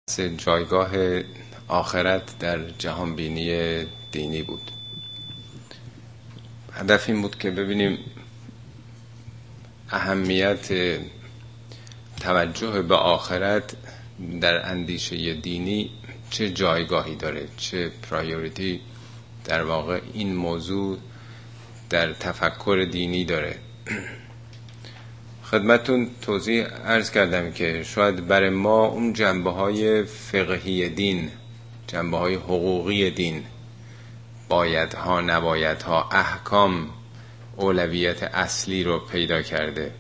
جایگاه آخرت در جهان بینی دینی بود. هدف این بود که ببینیم اهمیت توجه به آخرت در اندیشه دینی چه جایگاهی داره، چه پرایوریتی در واقع این موضوع در تفکر دینی داره. خدمتون توضیح عرض کردم که شاید برای ما اون جنبه‌های فقهی دین، جنبه‌های حقوقی دین، بایدها نبایدها، احکام اولویت اصلی رو پیدا کرده.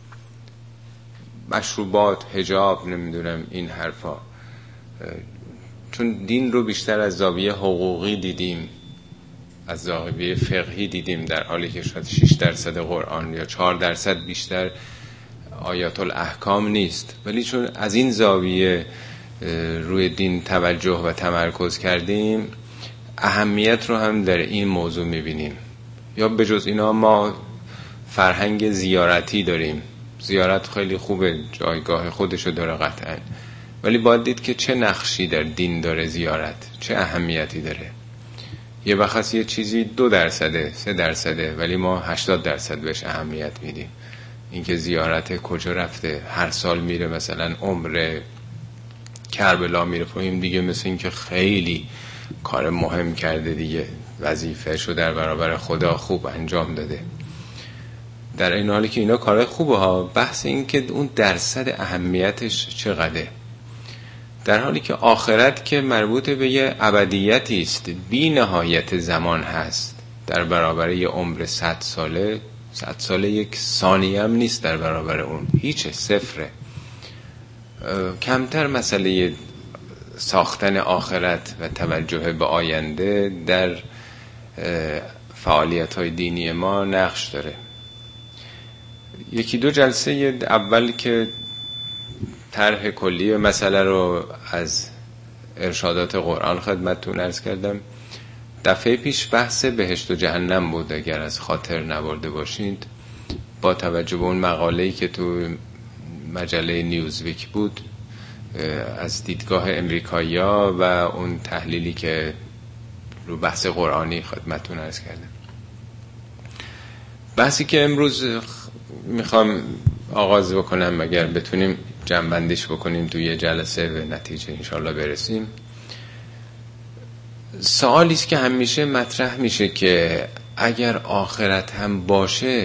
مشروبات، حجاب، نمیدونم این حرفا، چون دین رو بیشتر از زاویه حقوقی دیدیم، از زاویه فقهی دیدیم، در حالی که شاید 6% قرآن یا 4% بیشتر آیات الاحکام نیست، ولی چون از این زاویه روی دین توجه و تمرکز کردیم اهمیت رو هم در این موضوع میبینیم. یا به جز اینا ما فرهنگ زیارتی داریم. زیارت خیلی خوبه، جایگاه خودشو داره قطعا، ولی باید دید که چه نقشی در دین داره زیارت، چه اهمیتی داره. یه بخص یه چیزی 2%، 3%، ولی ما 80% بهش اهمیت میدیم. اینکه زیارت کجا رفته، هر سال میره مثلا عمره کربلا میره پایین، دیگه مثل این که خیلی کار مهم کرده دیگه، وظیفه‌شو در برابر خدا خوب انجام داده. در این حالی که اینا کار خوبه ها، بحث این که اون درصد اهمیتش چقدره، در حالی که آخرت که مربوط به یه ابدیتی است، بی نهایت زمان هست، در برابر یه عمر 100 ساله، 100 ساله یک ثانیه هم نیست در برابر اون، هیچ، صفره. کمتر مسئله ساختن آخرت و توجه به آینده در فعالیت‌های دینی ما نقش داره. 1-2 جلسه اول که طرح کلی مسئله رو از ارشادات قرآن خدمتتون عرض کردم. دفعه پیش بحث بهشت و جهنم بود، اگر از خاطر نبرده باشید، با توجه به اون مقاله‌ای که تو مجله نیوزویک بود از دیدگاه امریکایی‌ها و اون تحلیلی که رو بحث قرآنی خدمتتون عرض کردم. بحثی که امروز میخوام آغاز بکنم، اگر بتونیم جمع‌بندیش بکنیم توی یه جلسه به نتیجه انشالله برسیم، سوالی است که همیشه مطرح میشه که اگر آخرت هم باشه،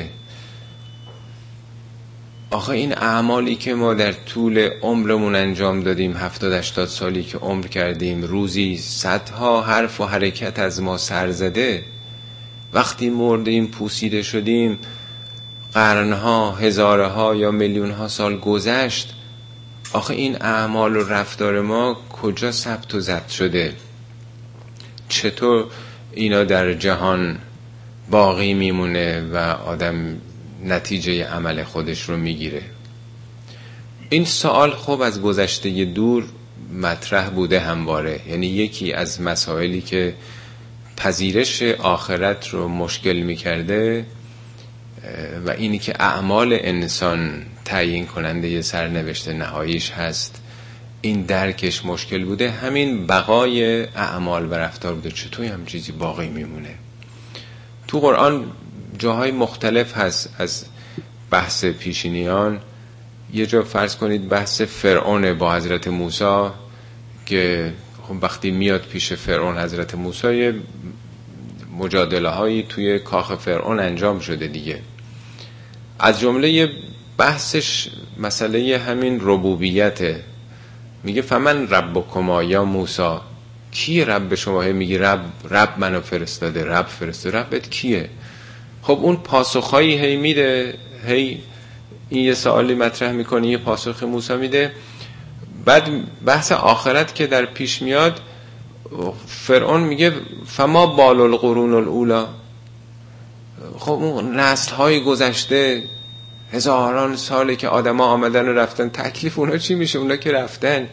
آخه این اعمالی که ما در طول عمرمون انجام دادیم، 70-80 سالی که عمر کردیم، روزی صدها حرف و حرکت از ما سر زده، وقتی مردیم پوسیده شدیم، قرنها، هزارها یا میلیونها سال گذشت، آخه این اعمال و رفتار ما کجا ثبت و ضبط شده؟ چطور اینا در جهان باقی میمونه و آدم نتیجه عمل خودش رو میگیره؟ این سوال خب از گذشته دور مطرح بوده همواره. یعنی یکی از مسائلی که پذیرش آخرت رو مشکل میکرده و اینی که اعمال انسان تعیین کننده یه سرنوشت نهاییش هست، این درکش مشکل بوده. همین بقای اعمال و رفتار بوده. چطوری هم چیزی باقی میمونه؟ تو قرآن جاهای مختلف هست از بحث پیشینیان. یه جا فرض کنید بحث فرعون با حضرت موسی، که خب وقتی میاد پیش فرعون حضرت موسی، یه مجادله هایی توی کاخ فرعون انجام شده دیگه. از جمله بحثش مسئله همین ربوبیته. میگه فمن ربکما یا موسی، کی رب شما؟ میگه رب منو فرستاده، رب فرستاده. ربت کیه؟ خب اون پاسخهایی هی میده، هی این یه سوالی مطرح میکنه، یه پاسخ موسی میده. بعد بحث آخرت که در پیش میاد، فرعون میگه فما بال القرون الاولا. خب اون نسل‌های گذشته، هزاران ساله که آدم‌ها آمدن و رفتن، تکلیف اونا چی میشه؟ اونا که رفتن.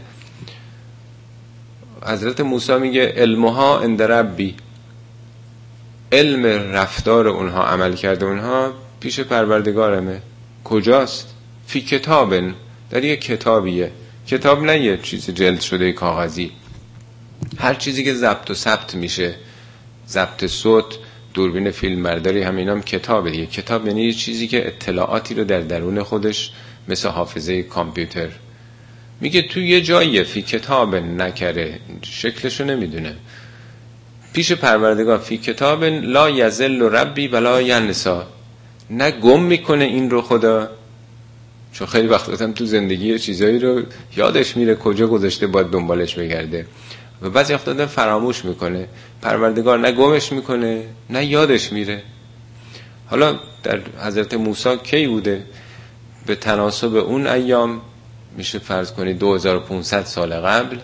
حضرت موسی میگه علمها عند ربی، علم رفتار اونها، عمل کرده اونها پیش پروردگارمه. کجاست؟ فی کتابن، در یک کتابیه. کتاب نه یه چیز جلد شده کاغذی. هر چیزی که ضبط و ثبت میشه، ضبط صوت، دوربین فیلمبرداری، هم کتابه دیگه. کتاب یعنی یه چیزی که اطلاعاتی رو در درون خودش مثل حافظه کامپیوتر میگه تو یه جایی فی کتاب نکره، شکلشو نمیدونه، پیش پروردگار فی کتاب لا یذل ربی ولا ینسا، نه گم میکنه این رو خدا، چون خیلی وقتا تو زندگی چیزایی رو یادش میره کجا گذاشته باید دنبالش بگرده، و بعضی وقتا فراموش میکنه. پروردگار نه گمش میکنه نه یادش میره. حالا در حضرت موسی کی بوده؟ به تناسب اون ایام میشه فرض کنید 2500 سال قبل،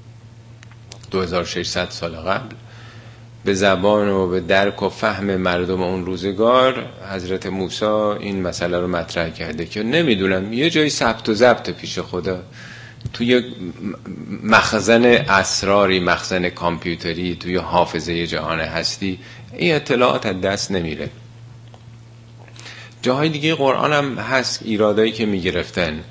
2600 سال قبل، به زبان و به درک و فهم مردم اون روزگار حضرت موسی این مسئله رو مطرح کرده که نمیدونم یه جایی ثبت و ضبط پیش خدا، توی مخزن اسراری، مخزن کامپیوتری، توی حافظه جهان هستی، این اطلاعات از دست نمیره. جاهای دیگه قرآن هم هست ایرادایی که میگرفتن،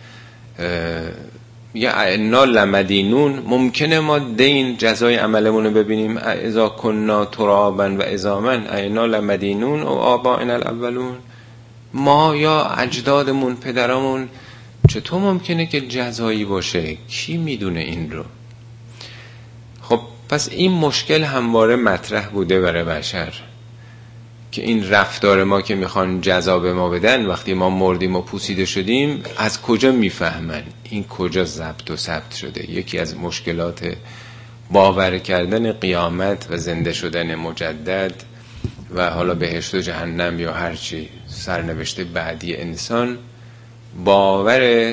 یا انا لمدینون، ممکنه ما دین جزای عملمون رو ببینیم، اذا کننا ترابا و عظاما انا لمدینون و آبائنا الاولون، ما یا اجدادمون، پدرامون، چطور ممکنه که جزایی باشه؟ کی میدونه این رو؟ خب پس این مشکل همواره مطرح بوده برای بشر که این رفتار ما که میخوان جزا به ما بدن وقتی ما مردیم و پوسیده شدیم، از کجا میفهمن این کجا ضبط و ثبت شده؟ یکی از مشکلات باور کردن قیامت و زنده شدن مجدد و حالا بهشت و جهنم یا هرچی سرنوشت بعدی انسان، باور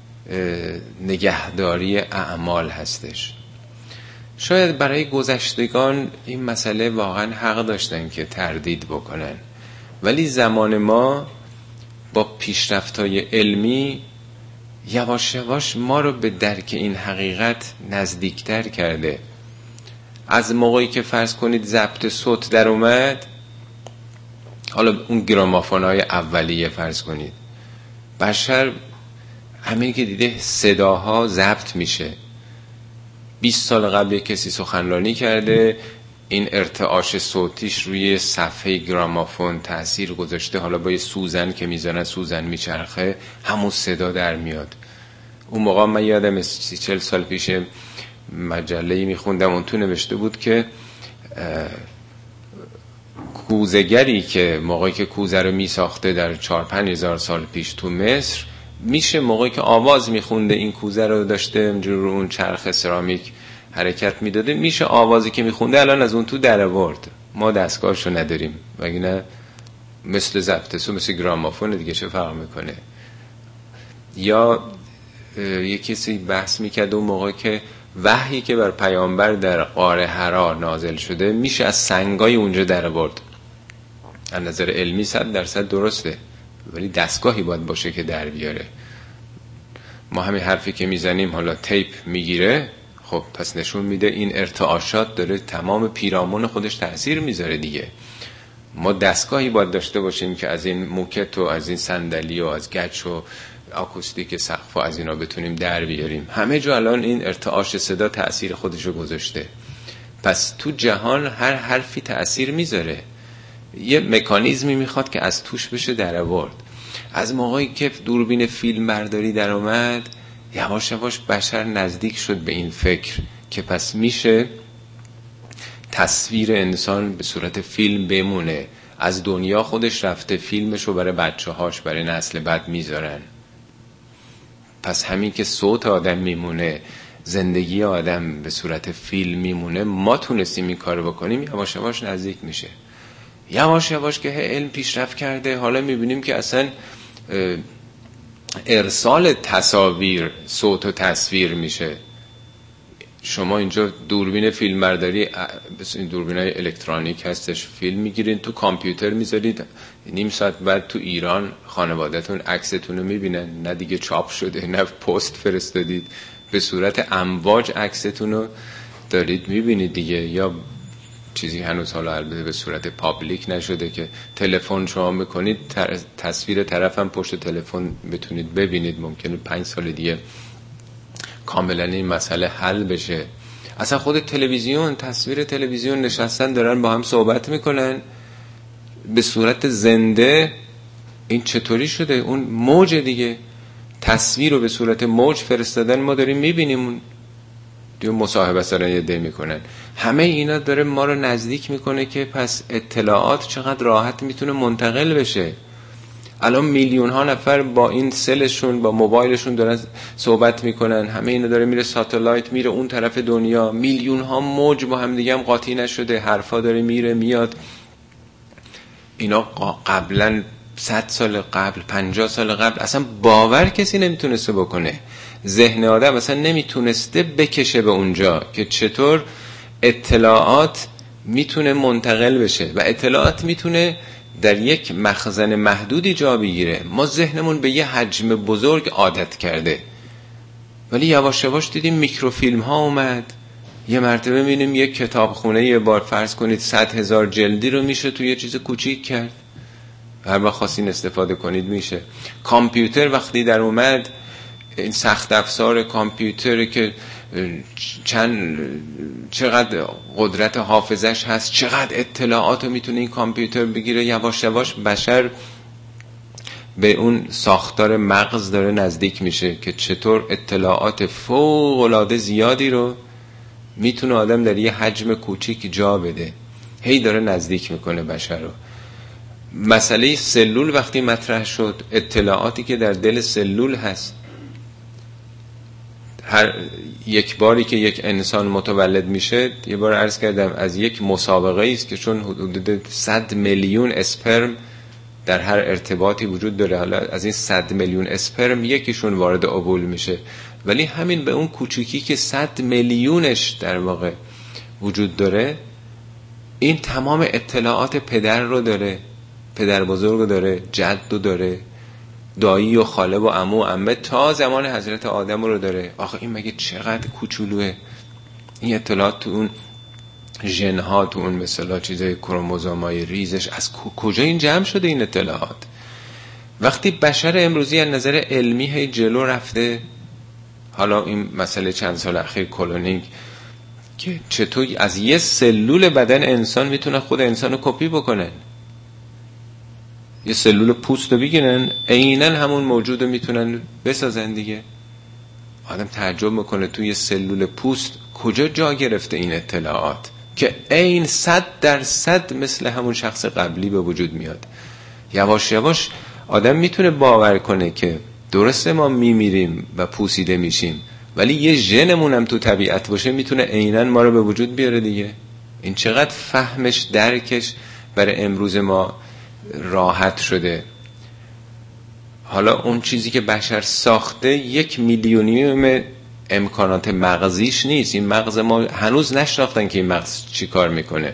نگهداری اعمال هستش. شاید برای گذشتگان این مسئله واقعا حق داشتن که تردید بکنن، ولی زمان ما با پیشرفت‌های علمی یواش یواش ما رو به درک این حقیقت نزدیکتر کرده. از موقعی که فرض کنید ضبط صوت در اومد، حالا اون گرامافون‌های اولیه فرض کنید، بشر همین که دیده صداها ضبط میشه، 20 سال قبل کسی سخنرانی کرده، این ارتعاش صوتیش روی صفحه گرامافون تأثیر گذاشته، حالا با یه سوزن که میزنن سوزن میچرخه همون صدا در میاد. اون موقع من یادم 30-40 سال پیش مجله‌ای میخوندم، اون تو نوشته بود که کوزه‌گری که موقعی که کوزه رو میساخته در 4-5 هزار سال پیش تو مصر، میشه موقعی که آواز میخونده این کوزه رو داشته اینجور رو اون چرخ سرامیک حرکت میداده، میشه آوازی که میخونده الان از اون تو در آورد. ما دستگاهشو نداریم، وگرنه مثل ضبط صوت، مثل گرامافون دیگه چه فرق میکنه. یا یه کسی بحث میکرد اون موقع که وحی که بر پیامبر در غار حرا نازل شده میشه از سنگای اونجا در آورد. از نظر علمی 100% درسته، ولی دستگاهی باید باشه که در بیاره. ما همین حرفی که میزنیم حالا تیپ میگیره، خب پس نشون میده این ارتعاشات داره تمام پیرامون خودش تأثیر میذاره دیگه. ما دستگاهی باید داشته باشیم که از این موکت و از این صندلی و از گچ و آکوستیک سقف و از اینا بتونیم در بیاریم. همه جا الان این ارتعاش صدا تأثیر خودشو گذاشته. پس تو جهان هر حرفی تأثیر میذاره، یه مکانیزمی میخواد که از توش بشه در آورد. از موقعی که دوربین فیلم برداری در اومد، یواش یواش بشر نزدیک شد به این فکر که پس میشه تصویر انسان به صورت فیلم بمونه. از دنیا خودش رفته، فیلمشو برای بچه‌هاش، برای نسل بعد میذارن. پس همین که صوت آدم میمونه، زندگی آدم به صورت فیلم میمونه، ما تونستیم این کارو بکنیم، یواش یواش نزدیک میشه. یواش یواش که علم پیشرفت کرده، حالا میبینیم که اصلا ارسال تصاویر صوت و تصویر میشه. شما اینجا دوربین فیلمبرداری، این دوربینای الکترونیک هستش، فیلم میگیرین تو کامپیوتر میذارید، نیم ساعت بعد تو ایران خانواده‌تون عکستون رو میبینن، نه دیگه چاپ شده نه پست فرستادید، به صورت امواج عکستون رو دارید میبینید دیگه. یا چیزی هنوز حالا البته به صورت پابلیک نشده که تلفن شما میکنید تصویر طرفم پشت تلفن بتونید ببینید، ممکنه 5 سال دیگه کاملا این مسئله حل بشه. اصلا خود تلویزیون، تصویر تلویزیون، نشستن دارن با هم صحبت میکنن به صورت زنده. این چطوری شده؟ اون موج دیگه، تصویر رو به صورت موج فرستادن، ما داریم میبینیم. دیگه مصاحبه سرن یه ده میکنن. همه اینا داره ما رو نزدیک میکنه که پس اطلاعات چقدر راحت میتونه منتقل بشه. الان میلیون ها نفر با این سلشون، با موبایلشون دارن صحبت میکنن. همه اینا داره میره ساتلایت، میره اون طرف دنیا. میلیون ها موج با هم دیگه هم قاطی نشده، حرفا داره میره میاد. اینا قبلا 100 سال قبل، 50 سال قبل اصلا باور کسی نمیتونسته بکنه. ذهن آدم اصلا نمیتونسته بکشه به اونجا که چطور اطلاعات میتونه منتقل بشه و اطلاعات میتونه در یک مخزن محدودی جا بگیره. ما ذهنمون به یه حجم بزرگ عادت کرده، ولی یواش یواش دیدیم میکروفیلم ها اومد. یه مرتبه میبینیم یک کتابخونه یه بار فرض کنید 100,000 جلدی رو میشه توی یه چیز کوچیک کرد، هر وقت خواستین استفاده کنید میشه. کامپیوتر وقتی در اومد، این سخت افزار کامپیوتر که چقدر قدرت حافظش هست، چقدر اطلاعات رو میتونه این کامپیوتر بگیره، یواش یواش بشر به اون ساختار مغز داره نزدیک میشه که چطور اطلاعات فوق العاده زیادی رو میتونه آدم در یه حجم کوچیک جا بده. هی داره نزدیک میکنه بشر رو. مسئله سلول وقتی مطرح شد، اطلاعاتی که در دل سلول هست، هر یک باری که یک انسان متولد میشه، یه بار عرض کردم از یک مسابقه است که چون حدود 100 میلیون اسپرم در هر ارتباطی وجود داره، حالا از این 100 میلیون اسپرم یکیشون وارد اوول میشه، ولی همین به اون کوچیکی که 100 میلیونش در واقع وجود داره، این تمام اطلاعات پدر رو داره، پدر بزرگ رو داره، جد رو داره، دایی و خاله و عمو و عمه تا زمان حضرت آدم رو داره. آخه این مگه چقدر کوچولوه این اطلاعات تو اون ژن‌ها، تو اون مثلا چیزای کروموزومای ریزش، از کجا این جمع شده این اطلاعات؟ وقتی بشر امروزی از نظر علمی هی جلو رفته، حالا این مسئله چند سال اخیر کلونینگ که چطور از یه سلول بدن انسان میتونه خود انسانو کپی بکنن، یه سلول پوست رو بگیرن عیناً همون موجود رو میتونن بسازن دیگه. آدم تعجب میکنه توی یه سلول پوست کجا جا گرفته این اطلاعات که عین 100% مثل همون شخص قبلی به وجود میاد. یواش یواش آدم میتونه باور کنه که درسته ما میمیریم و پوسیده میشیم، ولی یه ژنمون هم تو طبیعت باشه میتونه عیناً ما رو به وجود بیاره دیگه. این چقدر فهمش، درکش برای امروز ما راحت شده. حالا اون چیزی که بشر ساخته 1 میلیونیوم امکانات مغزیش نیست. این مغز ما هنوز نشناختن که این مغز چی کار میکنه.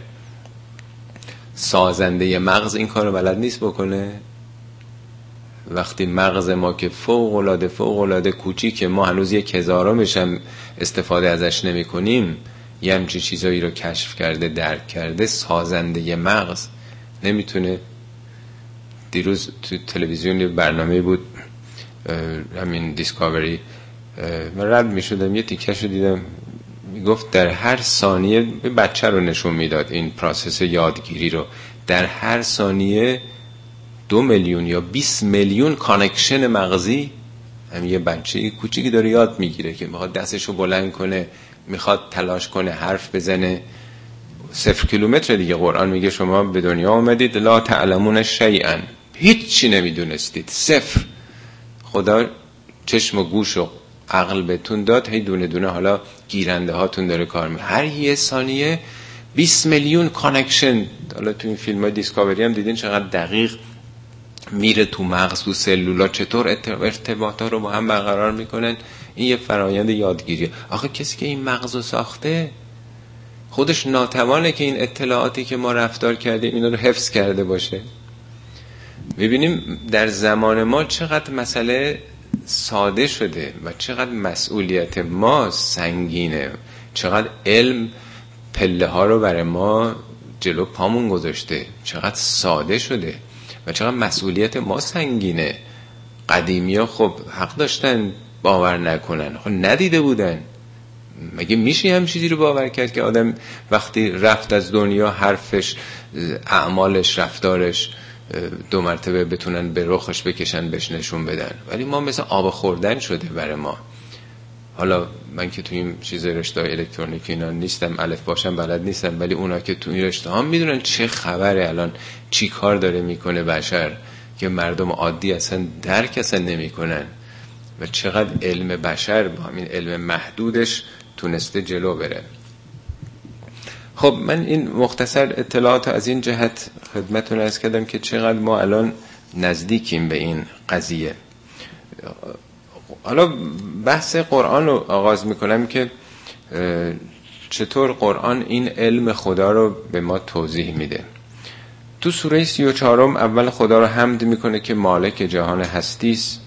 سازنده مغز این کار رو بلد نیست بکنه. وقتی مغز ما که فوق العاده کوچیکه، ما هنوز 1/1000 هم استفاده ازش نمی کنیم، یه همچین چیزایی رو کشف کرده، درک کرده. سازنده مغز نمیتونه. دیروز تو تلویزیون برنامه بود، همین دیسکاوری، من رد می شدم یه تیکش رو دیدم، می گفت در هر ثانیه، بچه رو نشون میداد این پروسس یادگیری رو، در هر ثانیه 2 میلیون یا 20 میلیون کانکشن مغزی، همین یه بچه کوچیکی داره یاد میگیره که میخواد دستشو بلند کنه، میخواد تلاش کنه حرف بزنه. 0 کیلومتر دیگه. قرآن میگه شما به دنیا اومدید لا تعلمون شیئا، هیچ چی نمیدونستید، 0. خدا چشم و گوش و عقل بهتون داد، هی دونه دونه حالا گیرنده هاتون داره کار میکنه. هر یه ثانیه 20 میلیون کانکشن. حالا تو این فیلم های دیسکاوری هم دیدین چقدر دقیق میره تو مغز، تو سلولا، چطور ارتباطات رو با هم برقرار میکنن. این یه فرایند یادگیریه. آخه کسی که این مغز رو ساخته خودش ناتوانه که این اطلاعاتی که ما رفتار کردیم اینا رو حفظ کرده باشه. میبینیم در زمان ما چقدر مسئله ساده شده و چقدر مسئولیت ما سنگینه، چقدر علم پله ها رو برای ما جلو پامون گذاشته، چقدر ساده شده و چقدر مسئولیت ما سنگینه. قدیمی ها خب حق داشتن باور نکنن؟ خب ندیده بودن. مگه میشه هم چیزی رو باور کرد که آدم وقتی رفت از دنیا حرفش، اعمالش، رفتارش 2 مرتبه بتونن به رخش بکشن بهش نشون بدن؟ ولی ما مثل آب خوردن شده برای ما. حالا من که تو این چیز رشته الکترونیکی اینا نیستم، الف باشم بلد نیستم، ولی اونا که تو این رشته ها میدونن چه خبره، الان چی کار داره میکنه بشر که مردم عادی اصلا درک اصلا نمیکنن و چقدر علم بشر با همین علم محدودش تونسته جلو بره. خب من این مختصر اطلاعات از این جهت خدمتتون عرض کردم که چقدر ما الان نزدیکیم به این قضیه. حالا بحث قرآن رو آغاز میکنم که چطور قرآن این علم خدا رو به ما توضیح میده. تو سوره 34 اول خدا رو حمد میکنه که مالک جهان هستیست،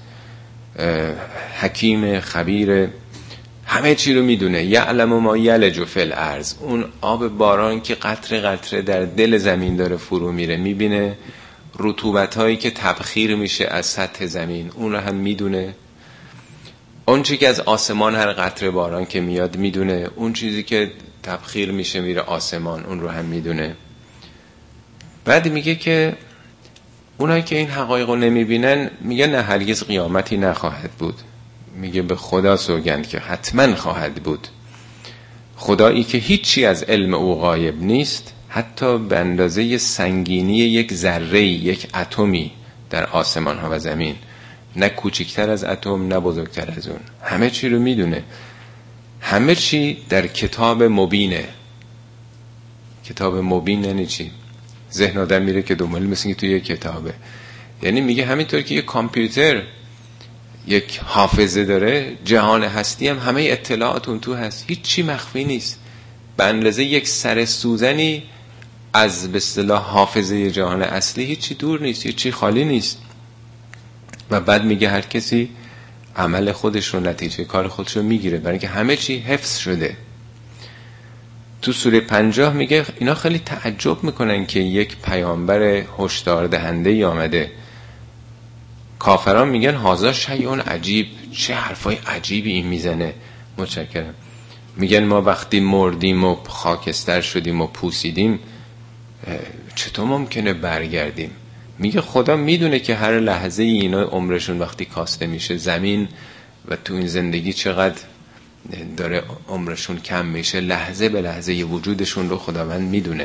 حکیم، خبیر، همه چی رو میدونه. یعلم ما یلج فی الارض، اون آب باران که قطره قطره در دل زمین داره فرو میره میبینه، رطوبت هایی که تبخیر میشه از سطح زمین اون رو هم میدونه، اون چیزی که از آسمان هر قطره باران که میاد میدونه، اون چیزی که تبخیر میشه میره آسمان اون رو هم میدونه. بعد میگه که اونایی که این حقایق رو نمیبینن میگه نه هرگز قیامتی نخواهد بود. میگه به خدا سوگند که حتما خواهد بود. خدایی که هیچی از علم او غایب نیست، حتی به اندازه سنگینی یک ذره، یک اتمی در آسمان ها و زمین، نه کوچکتر از اتم نه بزرگتر از اون، همه چی رو میدونه. همه چی در کتاب مبینه. کتاب مبین یعنی چی؟ ذهن آدم میره که دنبال مثل که توی یک کتابه. یعنی میگه همینطور که یک کامپیوتر یک حافظه داره، جهان هستی هم همه اطلاعات اون تو هست، هیچ چی مخفی نیست. به اندازه یک سر سوزنی از به اصطلاح حافظه جهان اصلی هیچی دور نیست، هیچی خالی نیست. و بعد میگه هر کسی عمل خودش رو، نتیجه کار خودش رو میگیره، برای اینکه همه چی حفظ شده. تو سوره 50 میگه اینا خیلی تعجب میکنن که یک پیامبر هشدار دهنده آمده. کافران میگن هذا شیء عجیب، چه حرفای عجیبی این میزنه. متشکرم. میگن ما وقتی مردیم و خاکستر شدیم و پوسیدیم چطور ممکنه برگردیم؟ میگه خدا میدونه که هر لحظه اینا عمرشون وقتی کاسته میشه، زمین و تو این زندگی چقدر داره عمرشون کم میشه، لحظه به لحظه ی وجودشون رو خداوند میدونه.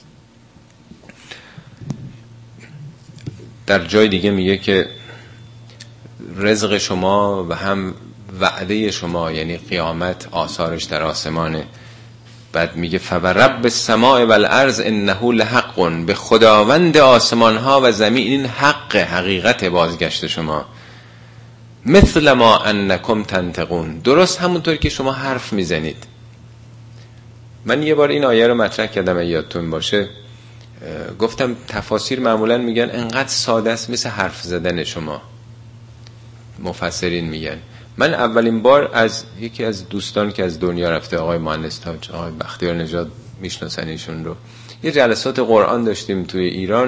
در جای دیگه میگه که رزق شما و هم وعده شما، یعنی قیامت، آثارش در آسمانه. بعد میگه فورب السماء والارض انه لحق، به خداوند آسمان ها و زمین این حقیقت بازگشت شما. مثل ما انکم تنطقون، درست همونطور که شما حرف میزنید. من یه بار این آیه رو مطرح کردم یادتون باشه، گفتم تفاسیر معمولا میگن انقدر ساده است مثل حرف زدن شما. مفسرین میگن. من اولین بار از یکی از دوستان که از دنیا رفته، آقای مهندس تاج، آقای بختیار نژاد، میشناسن ایشون رو، یه جلسات قرآن داشتیم توی ایران.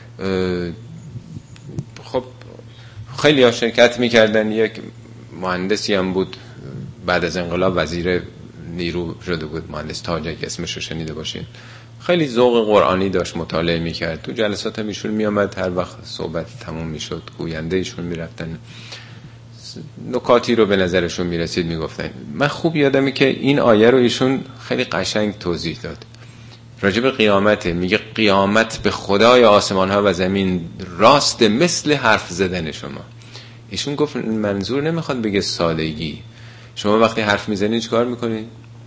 خب خیلی ها شرکت میکردن. یک مهندسی هم بود بعد از انقلاب وزیر نیرو شده بود، مهندس تاج، که اسمش رو شنیده باشین. خیلی ذوق قرآنی داشت، مطالعه میکرد. تو جلسات هم ایشون میامد، هر وقت صحبت تموم میشد گوینده ایشون میرفتن، نکاتی رو به نظرشون میرسید میگفتن. من خوب یادمه که این آیه رو ایشون خیلی قشنگ توضیح داد راجع به قیامته. میگه قیامت به خدای آسمان ها و زمین راست مثل حرف زدن شما. ایشون گفت منظور نمیخواد بگه سادگی. شما وقتی حرف میزنید چیکار میکنید؟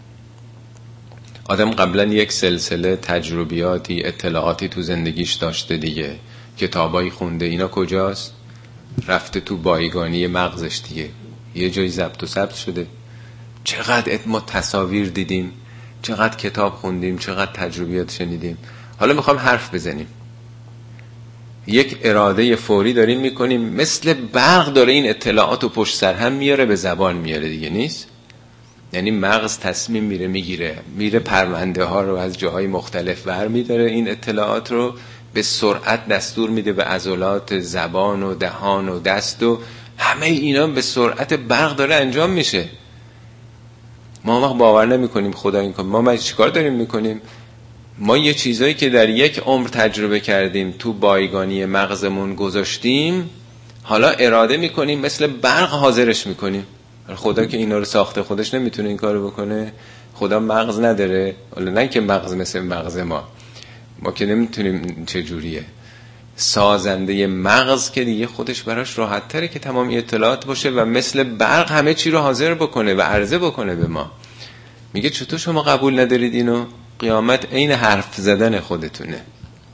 آدم قبلا یک سلسله تجربیاتی، اطلاعاتی تو زندگیش داشته دیگه، کتابایی خونده، اینا کجاست؟ رفته تو بایگانی مغزش دیگه، یه جایی ضبط و ثبت شده. چقدر ما تصاویر دیدیم، چقدر کتاب خوندیم، چقدر تجربیات شنیدیم. حالا میخوام حرف بزنیم، یک اراده فوری داریم میکنیم، مثل برق داره این اطلاعات رو پشت سر هم میاره، به زبان میاره دیگه، نیست؟ یعنی مغز تصمیم میره پرونده ها رو از جاهای مختلف ور میداره، این اطلاعات رو به سرعت دستور میده به عضلات زبان و دهان و دست و همه اینا به سرعت برق داره انجام میشه. ما وقت باور نمی کنیم خدا این کار. ما چیکار داریم میکنیم؟ ما یه چیزایی که در یک عمر تجربه کردیم تو بایگانی مغزمون گذاشتیم، حالا اراده میکنیم مثل برق حاضرش میکنیم. خدا که اینا رو ساخته خودش نمیتونه این کارو بکنه؟ خدا مغز نداره؟ حالا نه که مغز مثل مغز ما که نمیتونیم چجوریه. سازنده مغز که دیگه خودش براش راحت تره که تمام اطلاعات باشه و مثل برق همه چی رو حاضر بکنه و عرضه بکنه به ما. میگه چطور شما قبول ندارید اینو؟ قیامت عین حرف زدن خودتونه.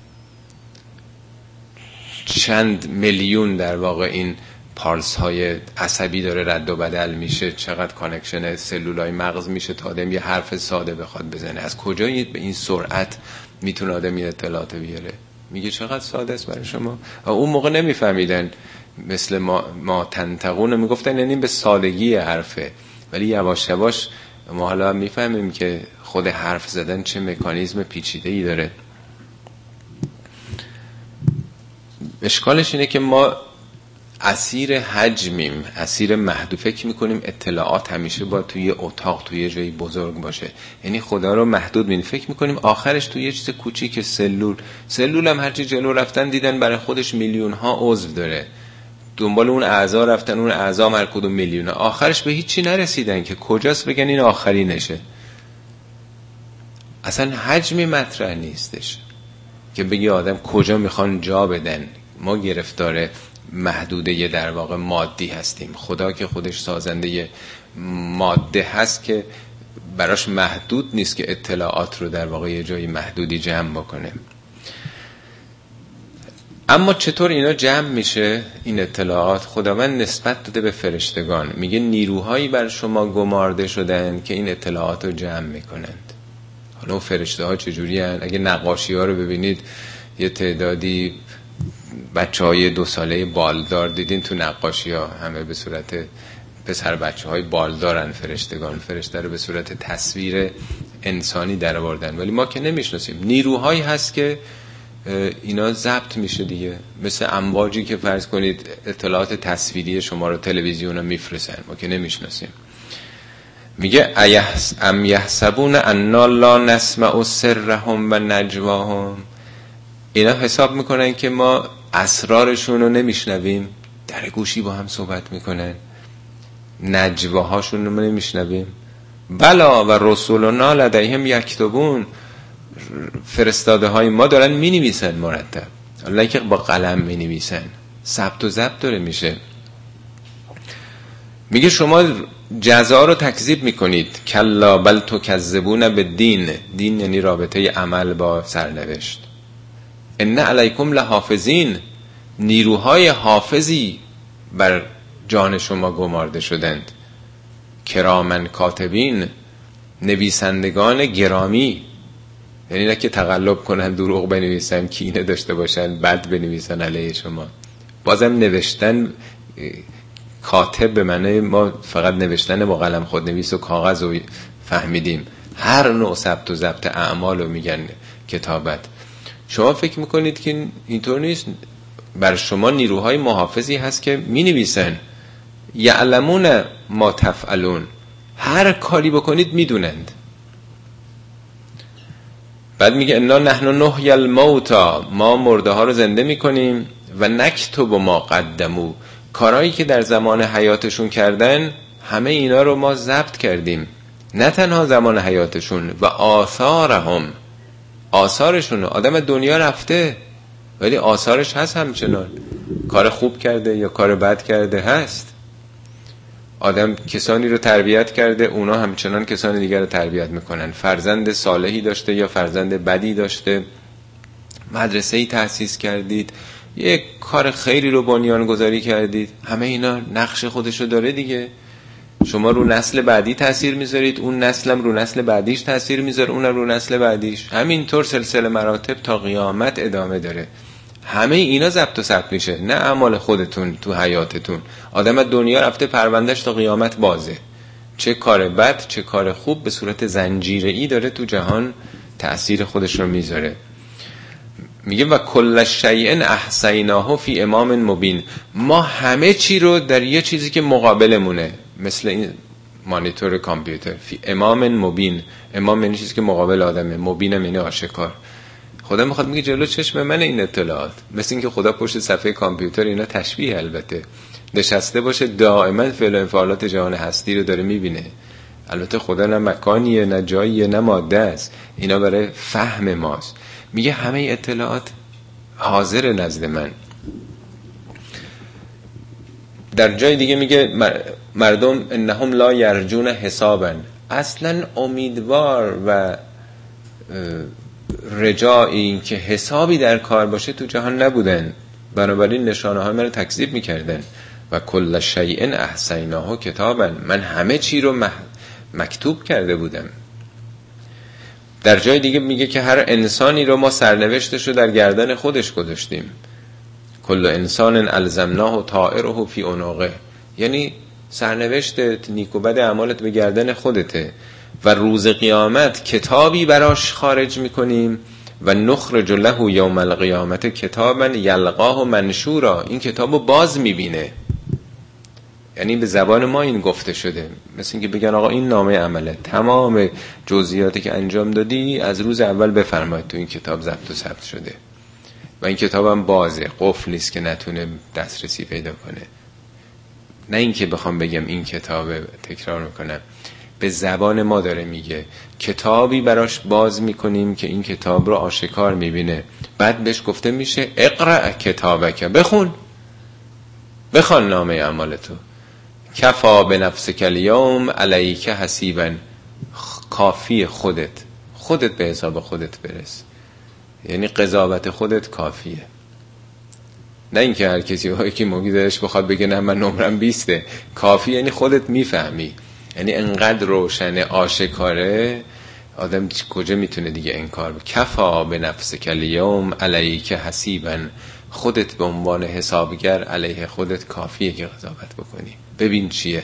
چند میلیون در واقع این پالس های عصبی داره رد و بدل میشه، چقدر کانکشن سلولای مغز میشه تا آدم یه حرف ساده بخواد بزنه. از کجا به این سرعت میتونه آدم این اطلاعات بیاره؟ میگه چقدر ساده است برای شما. اون موقع نمیفهمیدن، مثل ما تنتقون میگفتن یعنی به سادگی حرفه، ولی یواش یواش ما حالا میفهمیم که خود حرف زدن چه مکانیزم پیچیده‌ای داره. اشکالش اینه که ما اسیر حجمیم، اسیر محدود. فکر میکنیم اطلاعات همیشه باید توی اتاق توی جایی بزرگ باشه، یعنی خدا رو محدود می‌بینیم. فکر میکنیم آخرش توی یه چیز کوچیک سلول هم هرچی جلو رفتن دیدن برای خودش میلیون ها عضو داره، دنبال اون اعضا رفتن، اون اعضا هر کدوم میلیونه، آخرش به هیچی نرسیدن که کجاست بگن این آخرینشه. اصلا حجمی مطرح نیستش که بگی آدم کجا میخوان جا بدن. ما گرفتار محدوده در واقع مادی هستیم. خدا که خودش سازنده ماده هست که براش محدود نیست که اطلاعات رو در واقع یه جایی محدودی جمع بکنه. اما چطور اینا جمع میشه این اطلاعات؟ خداوند نسبت داده به فرشتگان، میگه نیروهایی بر شما گمارده شدن که این اطلاعات رو جمع میکنند. حالا اون فرشته ها چجوری هن؟ اگه نقاشی ها رو ببینید، یه تعدادی بچه های 2 ساله بالدار دیدین تو نقاشی ها، همه به صورت پسر بچه های بالدارن. فرشته رو به صورت تصویر انسانی در آوردن، ولی ما که نمیشناسیم. نیروهایی هست که اینا ضبط میشه دیگه، مثل امواجی که فرض کنید اطلاعات تصویری شما رو تلویزیون میفرستن، ما که نمیشناسیم. میگه ام یحسبون انا لا نسمع سرهم و نجواهم. اینا حساب میکنن که ما اسرارشون رو نمیشنویم، در گوشی با هم صحبت میکنن، نجواهاشون رو نمیشنویم. بلا و رسولنا لدیهم یکتبون. فرستاده های ما دارن مینویسن مرتب، حالا که با قلم مینویسن، ثبت و ضبط داره میشه. میگه شما جزا رو تکذیب میکنید. کلا بل تکذبون بالدین. دین یعنی رابطه عمل با سرنوشت. ان علیکم لحافظین. نیروهای حافظی بر جان شما گمارده شدند. کرامن کاتبین. نویسندگان گرامی، یعنی نه که تقلب کنن، دروغ بنویسن، کینه داشته باشن، بد بنویسن علیه شما. بازم نوشتن کاتب به معنی ما فقط نوشتن با قلم خودنویس و کاغذ رو فهمیدیم. هر نوع ثبت و ضبط اعمال رو میگن کتابت. شما فکر میکنید که اینطور نیست؟ بر شما نیروهای محافظی هست که مینویسن. یعلمون ما تفعلون. هر کاری بکنید میدونند. بعد میگه انا نحن نحیی الموتی. ما مرده ها رو زنده میکنیم و نکتب ما قدمو. کارهایی که در زمان حیاتشون کردن همه اینا رو ما ضبط کردیم، نه تنها زمان حیاتشون، و آثارهم. آثارشون. آدم دنیا رفته ولی آثارش هست همچنان. کار خوب کرده یا کار بد کرده هست. آدم کسانی رو تربیت کرده، اونا همچنان کسان دیگر رو تربیت میکنن. فرزند صالحی داشته یا فرزند بدی داشته، مدرسه‌ای تأسیس کردید، یک کار خیری رو بنیان گذاری کردید، همه اینا نقش خودش رو داره دیگه. شما رو نسل بعدی تأثیر میذارید، اون نسلم رو نسل بعدیش تأثیر میذاره، اونم رو نسل بعدیش. همینطور سلسله مراتب تا قیامت ادامه داره. همه اینا ضبط و ثبت میشه، نه اعمال خودتون تو حیاتتون. آدم دنیا رفته، پروندهش تا قیامت بازه. چه کار بد چه کار خوب به صورت زنجیره‌ای داره تو جهان تأثیر خودش رو میذاره. میگه و کل شیء احصیناه فی امام مبین، ما همه چی رو در یه چیزی که مقابلمونه، مثل این مانیتور کامپیوتر، فی امام مبین. امام یعنی چیزی که مقابل آدمه، مبین یعنی آشکار. خدا میخواد میگه جلو چشم من این اطلاعات، مثل این که خدا پشت صفحه کامپیوتر، اینا تشبیه البته، نشسته باشه دائما فعل و انفعالات جهان هستی رو داره میبینه. البته خدا نه مکانیه نه جاییه نه ماده است، اینا برای فهم ماست. میگه همه اطلاعات حاضر نزد من. در جای دیگه میگه مردم انهم لا یرجون حسابا، اصلا امیدوار و رجاء این که حسابی در کار باشه تو جهان نبودن، بنابراین نشانه های من رو تکذیب میکردن. و کل شیء احصیناه کتابا، من همه چی رو مکتوب کرده بودم. در جای دیگه میگه که هر انسانی رو ما سرنوشتش رو در گردن خودش گذاشتیم. کل انسان الزمناه طائره فی عنقه، یعنی سرنوشت نیک و بد اعمالت به گردن خودته. و روز قیامت کتابی براش خارج میکنیم و نخرج له یوم القیامت کتابا یلقاه منشورا، این کتابو باز میبینه. یعنی به زبان ما این گفته شده، مثل اینکه بگن آقا این نامه عمله، تمام جزئیاتی که انجام دادی از روز اول بفرمایید تو این کتاب ضبط و ثبت شده و این کتابم بازه، قفل نیست که نتونه دسترسی پیدا کنه. نه اینکه بخوام بگم این کتابه، تکرار میکنم، به زبان ما داره میگه کتابی براش باز میکنیم که این کتاب رو آشکار میبینه. بعد بهش گفته میشه اقرأ کتابک، بخوان نامه اعمالتو، کفا بنفسک الیوم علیک حسیبا، کافی خودت به حساب خودت برس، یعنی قضاوت خودت کافیه. نه اینکه هر کسی هایی که موگیدش بخواد بگه نه من نمرم 20، کافی یعنی خودت میفهمی، یعنی انقدر روشن آشکاره آدم کجا میتونه دیگه انکار بکنه. کفا بنفسک الیوم علیک حسیبا، خودت به عنوان حسابگر علیه خودت کافیه که قضاوت بکنی. ببین چیه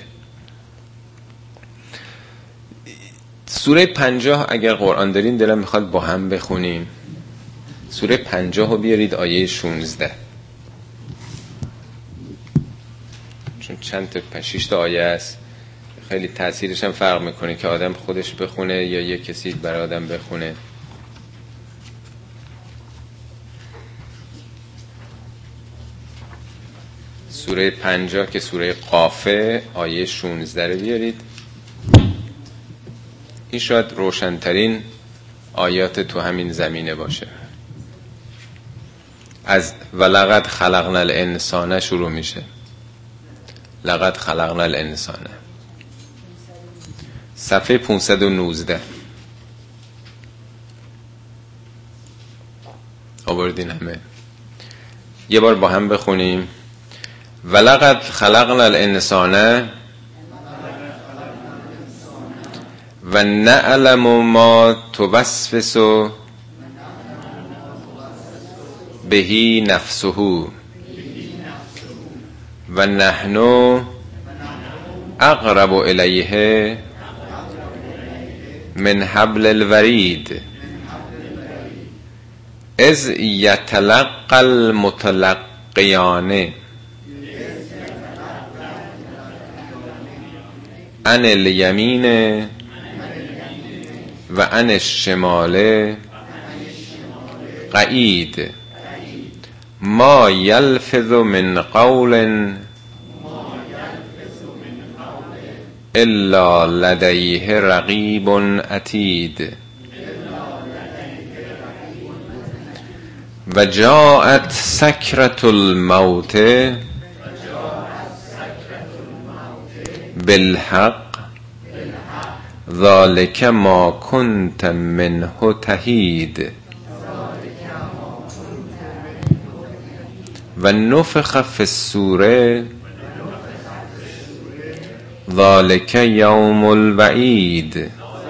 سوره 50. اگر قرآن دارین دلم میخواد با هم بخونیم. سوره 50 رو بیارید آیه 16، چون چند تا 6 تا آیه است، خیلی تأثیرش هم فرق میکنه که آدم خودش بخونه یا یه کسی برای آدم بخونه. سوره 50 که سوره قافه آیه 16 رو بیارید. این شاید روشنترین آیات تو همین زمینه باشه. از ولقد خلقنا الانسان شروع میشه. لقد خلقنا الانسان، صفحه 519 آوردین همه. یه بار با هم بخونیم. ولقد خلقنا الانسان و نعلم ما توسوس بهی نفسه و نحن اقرب الیه من حبل الورید اذ یتلقى المتلقیان عن الیمین و عن الشمال قعید ما یلفظ من قول الا لدیه رقیب عتید و جاءت سکرة الموت بالحق ذلك ما كنت منه تحید و نفخ فی الصور ذلك یوم الوعید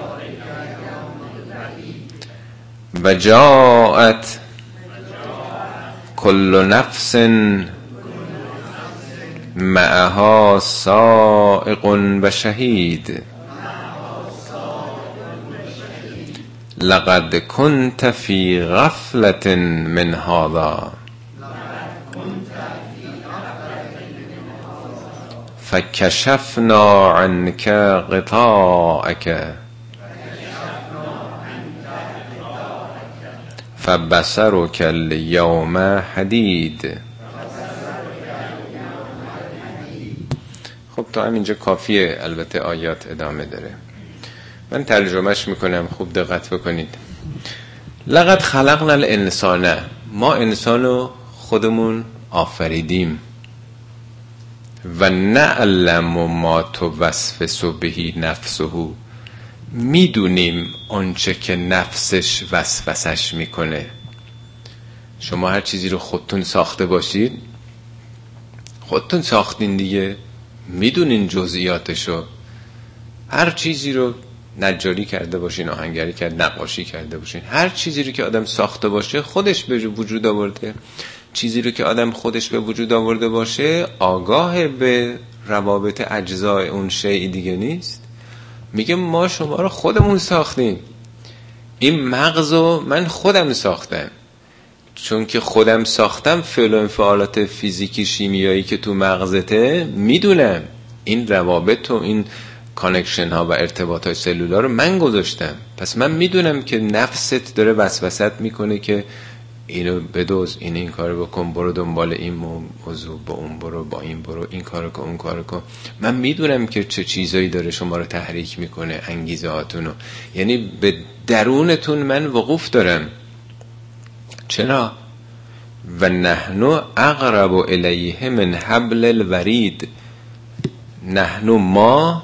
و جاءت كل نفس معها سائق و شهید لقد كنت في غفلة من هذا فكشفنا عنك غطاءك فبصرك اليوم حدید. خب تا همینجا کافیه. البته آیات ادامه داره، من ترجمهش میکنم، خوب دقت بکنید. لقد خلقنا الانسان، ما انسانو خودمون آفریدیم. و نعلم ما توسوس به نفسه، میدونیم آنچه که نفسش وسوسش میکنه. شما هر چیزی رو خودتون ساخته باشید، خودتون ساختین دیگه، میدونین جزئیاتشو. هر چیزی رو نجاری کرده باشین، آهنگری کرده، نقاشی کرده باشین، هر چیزی رو که آدم ساخته باشه خودش به وجود آورده. چیزی رو که آدم خودش به وجود آورده باشه آگاه به روابط اجزای اون شیء دیگه نیست. میگه ما شما رو خودمون ساختیم. این مغزو من خودم ساختم. چون که خودم ساختم فعل و انفعالات فیزیکی شیمیایی که تو مغزته میدونم. این روابط و این کانکشن ها و ارتباط های سلولار رو من گذاشتم. پس من میدونم که نفست داره وسوست میکنه که اینو بدوز، این کارو بکن، برو دنبال این موضوع، با اون برو، با این برو، این کارو کن، اون کارو کن. من میدونم که چه چیزایی داره شما رو تحریک میکنه، انگیزه هاتونو. یعنی به درونتون من وقوف دارم. چرا؟ و نحن اقرب الیه من حبل الورید. نحن ما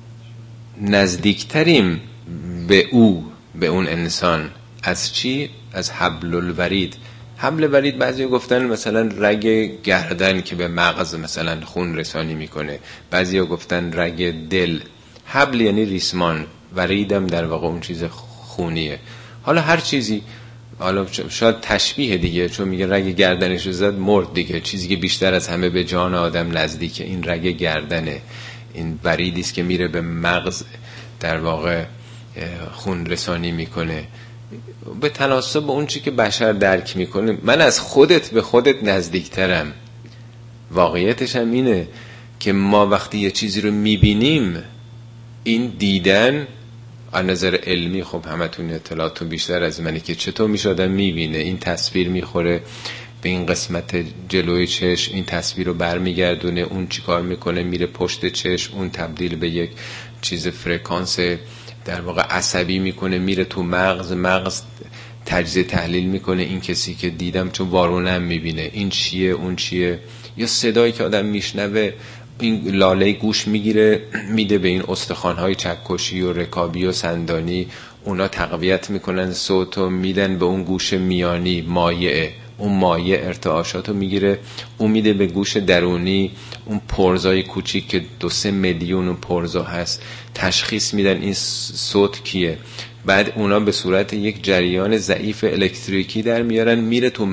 نزدیکتریم به او، به اون انسان. از چی؟ از حبل الورید. حبل الورید بعضی گفتن مثلا رگ گردن که به مغز مثلا خون رسانی میکنه، بعضی ها گفتن رگ دل. حبل یعنی ریسمان، وریدم در واقع اون چیز خونیه. حالا هر چیزی، حالا شاید تشبیه دیگه، چون میگه رگ گردنش رو زد مرد دیگه. چیزی که بیشتر از همه به جان آدم نزدیکه این رگ گردنه. این وریدی است که میره به مغز در واقع خون رسانی میکنه به تناسب اون چی که بشر درک میکنه. من از خودت به خودت نزدیکترم. واقعیتش هم اینه که ما وقتی یه چیزی رو میبینیم، این دیدن از نظر علمی، خب همتون اطلاعاتون بیشتر از منه که چطور میشه آدم میبینه. این تصویر میخوره به این قسمت جلوی چشم، این تصویر رو برمیگردونه، اون چی کار میکنه میره پشت چشم، اون تبدیل به یک چیز فرکانس در واقع عصبی میکنه میره تو مغز تجزیه تحلیل میکنه. این کسی که دیدم چون وارونم میبینه، این چیه اون چیه. یا صدایی که آدم میشنوه، این لاله گوش میگیره میده به این استخوان‌های چکشی و رکابی و سندانی، اونا تقویت میکنن صوتو میدن به اون گوش میانی مایعه، اون مایع ارتعاشاتو میگیره اون میده به گوش درونی، اون پرزای کوچیک که 2-3 میلیون پرزا هست، تشخیص میدن این صوت کیه. بعد اونا به صورت یک جریان ضعیف الکتریکی در میارن میره تو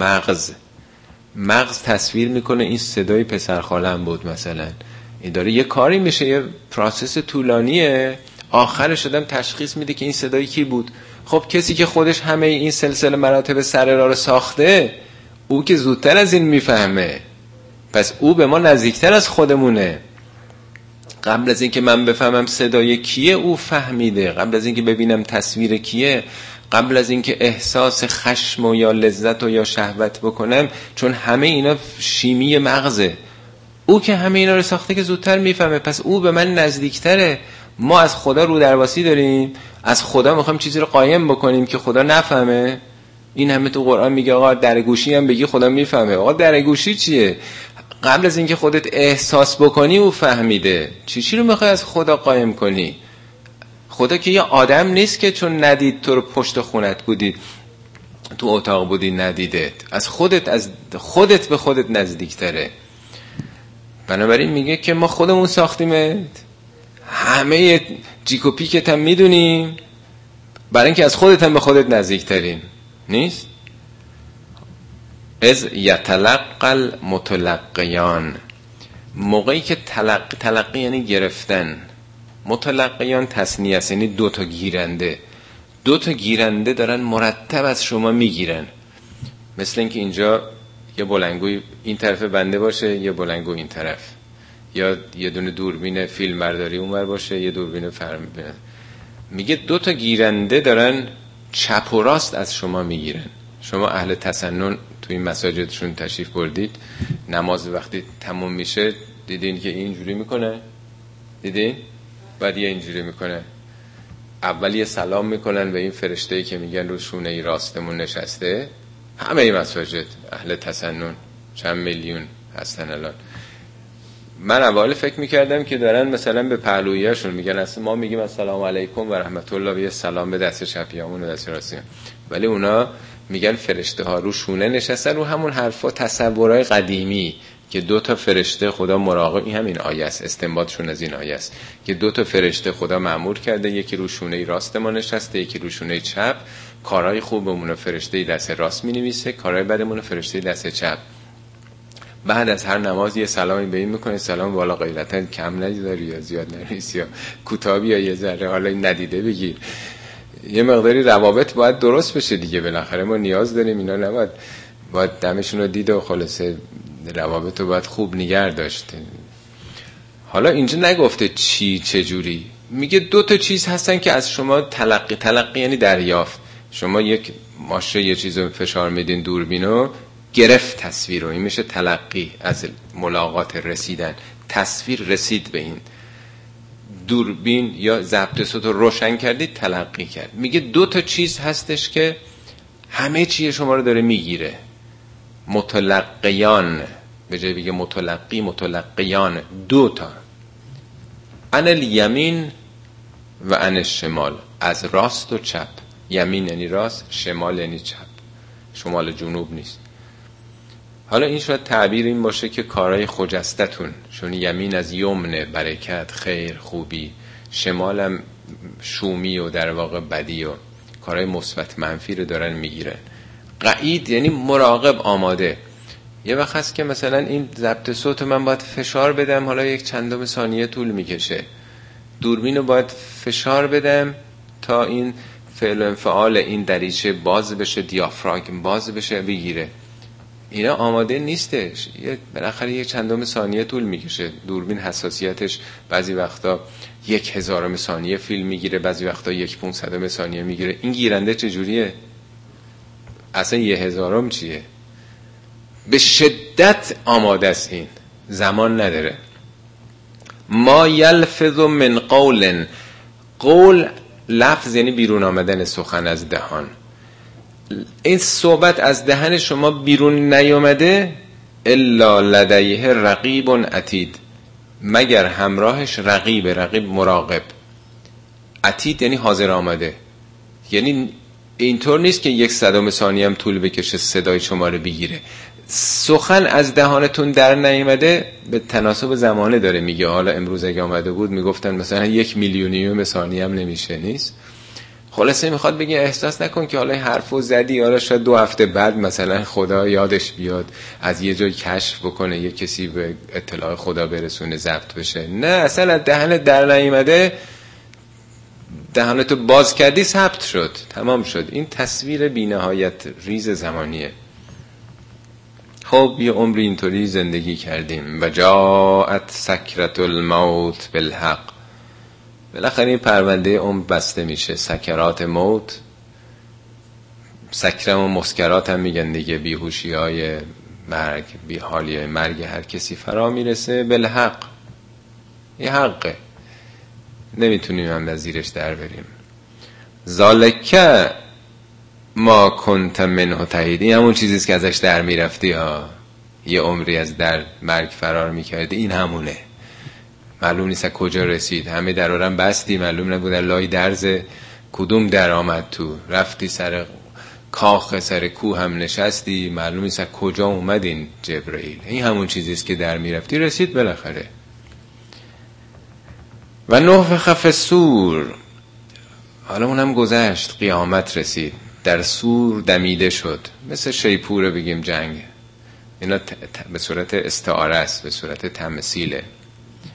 مغز تصویر میکنه این صدای پسرخالم بود مثلا. این داره یه کاری میشه، یه پروسس طولانیه، آخرش آدم تشخیص میده که این صدای کی بود. خب کسی که خودش همه این سلسله مراتب سر راه رو ساخته، او که زودتر از این میفهمه. پس او به ما نزدیکتر از خودمونه. قبل از اینکه من بفهمم صدای کیه او فهمیده، قبل از اینکه ببینم تصویر کیه، قبل از اینکه احساس خشم و یا لذت و یا شهوت بکنم، چون همه اینا شیمی مغزه، او که همه اینا رو ساخته که زودتر میفهمه. پس او به من نزدیکتره. ما از خدا رو درواسی داریم، از خدا میخوایم چیزی رو قایم بکنیم که خدا نفهمه. این همه تو قرآن میگه آقا درگوشی هم بگی خدا میفهمه. آقا درگوشی چیه؟ قبل از اینکه خودت احساس بکنی او فهمیده. چی رو میخوای از خدا قایم کنی؟ خدا که یه آدم نیست که چون ندید تو رو پشت خونت بودی تو اتاق بودی ندیدت. از خودت به خودت نزدیکتره. بنابراین میگه که ما خودمون ساختیمت، همه جیک و پیکت هم میدونیم، برای اینکه از خودت هم به خودت نزدیکترین نیست. از یتلقى المتلقیان، موقعی که تلقی یعنی گرفتن، متلقیان تثنیه است یعنی 2 تا گیرنده. دو تا گیرنده دارن مرتب از شما میگیرن. مثل اینکه اینجا یه بلندگوی این طرف بنده باشه، یه بلندگو این طرف، یا یه دونه دوربین فیلم برداری اونور باشه، یه دوربین میگه دو تا گیرنده دارن چپ و راست از شما میگیرن. شما اهل تسنن تو این مساجدشون تشریف بردید، نماز وقتی تموم میشه دیدین که اینجوری میکنه، دیدین؟ بعد یه اینجوری میکنه. اول یه سلام میکنن به این فرشته‌ای که میگن رو شونه ای راستمون نشسته. همه این مساجد اهل تسنن چند میلیون هستن الان. من اول فکر میکردم که دارن مثلا به پهلویاشون میگن، اصلا ما میگیم السلام علیکم و رحمت الله، یه سلام به دست چپیامون و دست راستیمون، ولی اونا میگن فرشته ها رو شونه نشستن. رو همون حرفا تصورای قدیمی که دو تا فرشته خدا مراقب، این همین آیه است، استنباطشون از این آیه است که دو تا فرشته خدا مأمور کرده، یکی رو شونه راست ما نشسته، یکی رو شونه چپ. کارهای خوبمون فرشته دست راست مینویسه، کارهای بدمون فرشته دست چپ. بعد از هر نماز یه سلامی به این میکنه، سلام والا غیرتا کم نداری یا زیاد نریس یا کوتابی یا یه ذره حالا این ندیده بگیر. یه مقداری روابط باید درست بشه دیگه، بالاخره ما نیاز داریم، اینا نباید باید دمشون رو دید و خلاصه روابط رو باید خوب نگه داشت. حالا اینجا نگفته چی چجوری، میگه دو تا چیز هستن که از شما تلقی یعنی دریافت. شما یک ماشه یه چیز رو فشار میدین دوربینو، گرفت تصویر رو، این میشه تلقی از ملاقات، رسیدن. تصویر رسید به این دوربین یا ضبط صوت رو روشن کردید، تلقی کرد. میگه دو تا چیز هستش که همه چیه شما رو داره میگیره. متلقیان، به جای بگه متلقی، متلقیان. دو تا، عن الیمین و عن الشمال، از راست و چپ. یمین یعنی راست، شمال یعنی چپ، شمال جنوب نیست. حالا این شاید تعبیر این باشه که کارهای خجستتون، چون یمین از یمن برکت، خیر، خوبی، شمالم شومی و در واقع بدی و کارهای مثبت منفی رو دارن میگیرن. قعید یعنی مراقب، آماده. یه وقت هست که مثلا این ضبط صوت من باید فشار بدم، حالا یک چندم ثانیه طول میکشه، دوربین رو باید فشار بدم تا این فعل و انفعال این دریچه باز بشه، دیافراگم باز بشه، بگیره. اینا آماده نیستش، بالاخره یک چندم ثانیه طول میکشه. دوربین حساسیتش بعضی وقتا 1/1000 ثانیه فیلم میگیره، بعضی وقتا 1/500 ثانیه میگیره. این گیرنده چجوریه؟ اصلا 1/1000 چیه؟ به شدت آماده است، این زمان نداره. ما یلفظ من قول، قول لفظ یعنی بیرون آمدن سخن از دهان. این صحبت از دهن شما بیرون نیامده، الا لدیه رقیب عتید، مگر همراهش رقیب مراقب. عتید یعنی حاضر آمده، یعنی اینطور نیست که 1/100 ثانیه هم طول بکشه صدای شما رو بگیره. سخن از دهانتون در نیامده، به تناسب زمانه داره میگه. حالا امروز اگه آمده بود میگفتن مثلا 1/1,000,000 ثانیه هم نمیشه، نیست. خلاصه میخواد بگه احساس نکن که حالا حرفو زدی، حالا شاید 2 هفته بعد مثلا خدا یادش بیاد از یه جای کشف بکنه، یه کسی به اطلاع خدا برسونه، ضبط بشه. نه، اصلا دهنت در نیامده، دهانتو باز کردی، ثبت شد، تمام شد. این تصویر بی‌نهایت ریز زمانیه. خب یه عمری اینطوری زندگی کردیم و جاءت سکرت الموت بالحق. بالاخره این پرونده عمر بسته میشه، سکرات موت. سکرم و مسکرات هم میگن دیگه، بیهوشی های مرگ، بیحالی مرگ هر کسی فرا میرسه. بالحق، این حقه، نمیتونیم هم از زیرش در بریم. ذالک ما کنت منه تحیدی، همون چیزیست که ازش در میرفتی ها، یه عمری از در مرگ فرار میکردی، این همونه. معلوم نیست کجا رسید، همه درارم بستی، معلوم نبود لای درز کدوم در آمد تو، رفتی سر کاخ سر کوه هم نشستی، معلوم نیست کجا اومدین جبرئیل. این همون چیزیست که در میرفتی، رسید بالاخره. و نفخ فی الصور، حالا اونم گذشت، قیامت رسید، در صور دمیده شد. مثل شیپور بگیم جنگ، اینا به صورت استعاره است، به صورت تمثیله.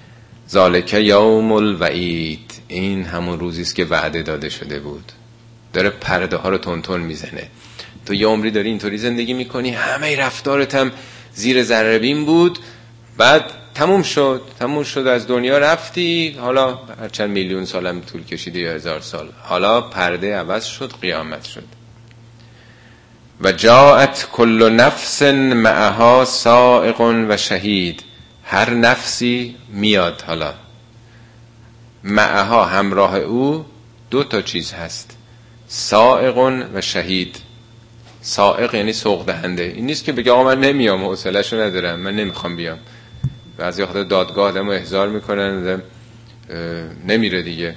ذالک یوم الوعید، این همون روزی است که وعده داده شده بود. داره پرده ها رو تون میزنه. تو یه عمری داری اینطوری زندگی میکنی، همه رفتارت هم زیر ذره بین بود، بعد تموم شد از دنیا رفتی، حالا هر چند میلیون سالم طول کشیده یا 1000 سال، حالا پرده عوض شد، قیامت شد. و جاءت کل نفس معها سائق و شهید، هر نفسی میاد حالا معها همراه او 2 چیز هست، سائق و شهید. سائق یعنی سوق دهنده، این نیست که بگه آقا من نمیام، حوصله‌شو ندارم، من نمیخوام بیام. بعضی وقتا دادگاه آدمو احضار میکنن، آدم نمیره دیگه.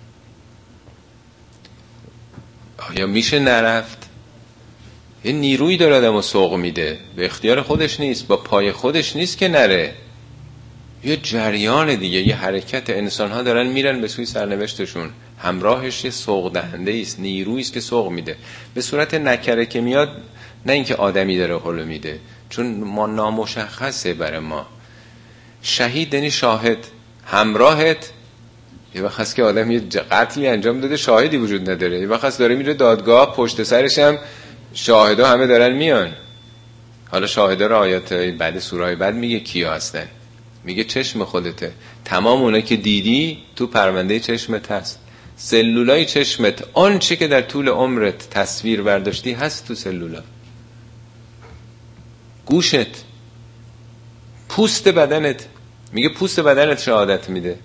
آیا میشه نرفت؟ یه نیروی داره آدمو سوق میده، به اختیار خودش نیست، با پای خودش نیست که نره. یه جریان دیگه، یه حرکت، انسان ها دارن میرن به سوی سرنوشتشون، همراهش یه سوق دهنده است، نیرویی است که سوق میده. به صورت نکره که میاد، نه اینکه آدمی داره هلو میده، چون ما نامشخصه برای ما. شهید یعنی شاهد، همراهت. یه وقت هست که آدم یه قتلی انجام داده، شاهدی وجود نداره، یه وقت هست داره میره دادگاه، پشت سرش هم شاهدا همه دارن میان. حالا شاهدا رو آیات بعد سورهای بعد میگه کیا هستن، میگه چشم خودته، تمام اونا که دیدی تو پرونده چشمت هست، سلولای چشمت، آن چه که در طول عمرت تصویر برداشتی هست تو سلولا، گوشت، پوست بدنت، میگه پوست بدنت شهادت میده.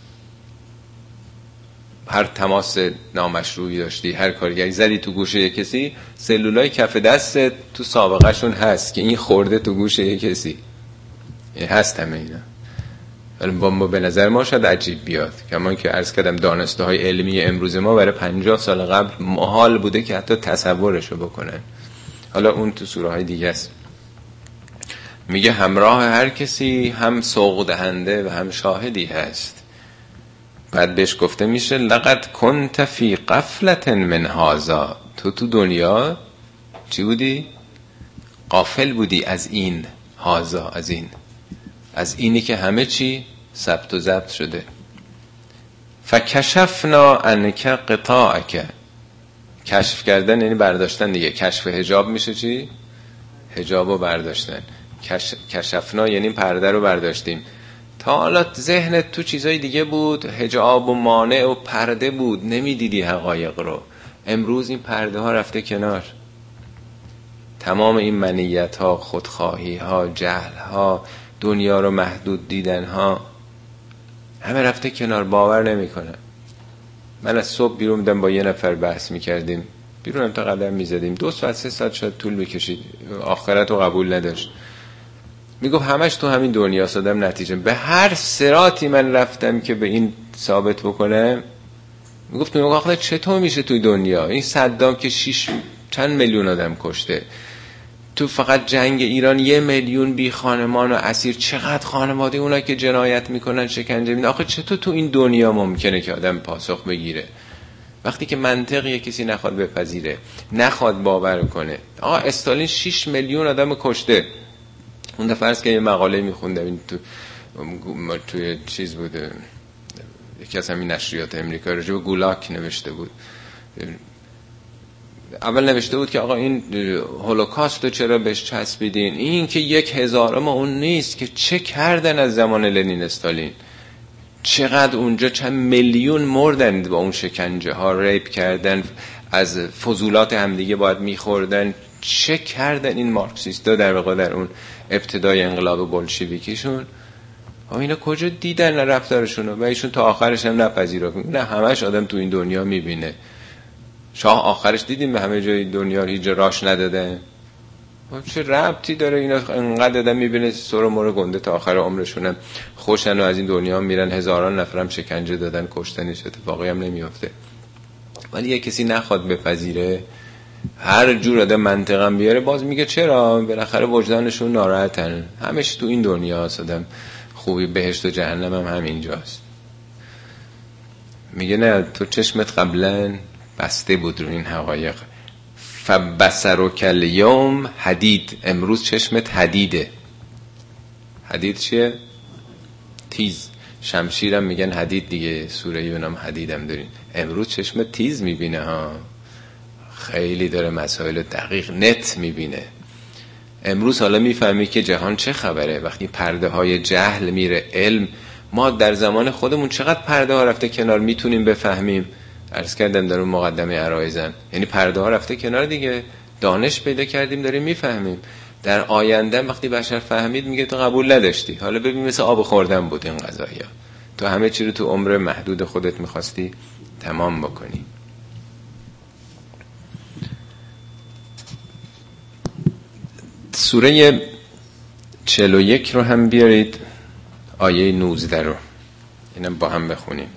هر تماس نامشروعی داشتی، هر کارگری زدی تو گوشه کسی، سلولای کف دستت تو سابقه شون هست که این خورده تو گوشه کسی، هست همه اینا. ولی با به نظر ما شاید عجیب بیاد، کمان که عرض کردم دانسته های علمی امروز ما برای 50 سال قبل محال بوده که حتی تصورشو بکنن. حالا اون تو سوره های دیگه است. میگه همراه هر کسی هم سوق دهنده و هم شاهدی هست. بعد بهش گفته میشه لقد کنت فی غفلة من هذا، تو دنیا چی بودی؟ غافل بودی از این، هذا از اینی که همه چی ثبت و ضبط شده. فکشفنا عنک غطاءک، کشف کردن یعنی برداشتن دیگه. کشف حجاب میشه چی؟ حجابو برداشتن. کشفنا یعنی پرده رو برداشتیم. تا حالا ذهنت تو چیزای دیگه بود، حجاب و مانع و پرده بود، نمیدیدی حقایق رو. امروز این پرده ها رفته کنار، تمام این منیت ها، خودخواهی ها، جهل ها، دنیا رو محدود دیدن ها، همه رفته کنار، باور نمیکنن. من از صبح بیرون بودم، با یه نفر بحث میکردیم، بیرونم تا قدم میزدیم، 2 ساعت 3 ساعت شاید طول بکشید، آخرت رو قبول نداشت. میگفت همش تو همین دنیا سادم، نتیجه به هر صراطی من رفتم که به این ثابت بکنم. میگفت آخه چطور میشه توی دنیا این صدام که 6 چند میلیون آدم کشته، تو فقط جنگ ایران 1 میلیون بی خانمان و اسیر، چقدر خانواده اونا که جنایت میکنن، شکنجه میدن، آخه چطور تو این دنیا ممکنه که آدم پاسخ بگیره؟ وقتی که منطقی کسی نخواد بپذیره، نخواد باور کنه. آقا استالین 6 میلیون آدم کشته. اون دفعه فرض که یه مقاله میخوندم، این توی چیز بوده، یکی از همین نشریات امریکا، راجع به گولاک نوشته بود. اول نوشته بود که آقا این هولوکاست رو چرا بهش چسبیدین؟ این که 1000 اون نیست که چه کردن از زمان لنین استالین، چقدر اونجا چند میلیون مردن با اون شکنجه ها، ریپ کردن، از فضولات همدیگه باید میخوردن، چه کردن این مارکسیستا در واقع در اون ابتدای انقلاب بولشویکیشون. اینا کجا دیدن رفتارشونو؟ و ایشون تا آخرش هم نپذیرفت. نه همش آدم تو این دنیا میبینه. شاه آخرش دیدیم به همه جای دنیا هیچ راش نداده. چه ربطی داره اینا؟ انقدر آدم میبینه سر و مر گنده تا آخر عمرشون خوشن و از این دنیا میرن، هزاران نفرم شکنجه دادن، کشتنش، اتفاقی هم نمیافته. ولی یه کسی نخواد بپذیره، هر جور آدم منطقم بیاره، باز میگه چرا؟ بالاخره وجدانشون ناراحتن، همش تو این دنیا هست، آدم خوبی بهشت و جهنم هم همینجاست. میگه نه، تو چشمت قبلا بسته بود رو این حقایق. فبصرک الیوم حدید، امروز چشمت حدیده. حدید چیه؟ تیز. شمشیرم میگن حدید دیگه، سوره یونام حدیدم دارین. امروز چشمت تیز میبینه ها. خیلی داره مسائل دقیق نت میبینه. امروز حالا میفهمی که جهان چه خبره وقتی پرده های جهل میره علم. ما در زمان خودمون چقدر پرده ها رفته کنار میتونیم بفهمیم. عرض کردم در اون مقدمه عرایزم، یعنی پرده ها رفته کنار دیگه، دانش پیدا کردیم داریم میفهمیم. در آینده وقتی بشر فهمید میگه تو قبول نداشتی، حالا ببین مثل آب خوردن بود این قضایا، تو همه چی رو تو عمر محدود خودت میخواستی تمام بکنی. سوره 41 رو هم بیارید، آیه 19 رو اینم با هم بخونیم.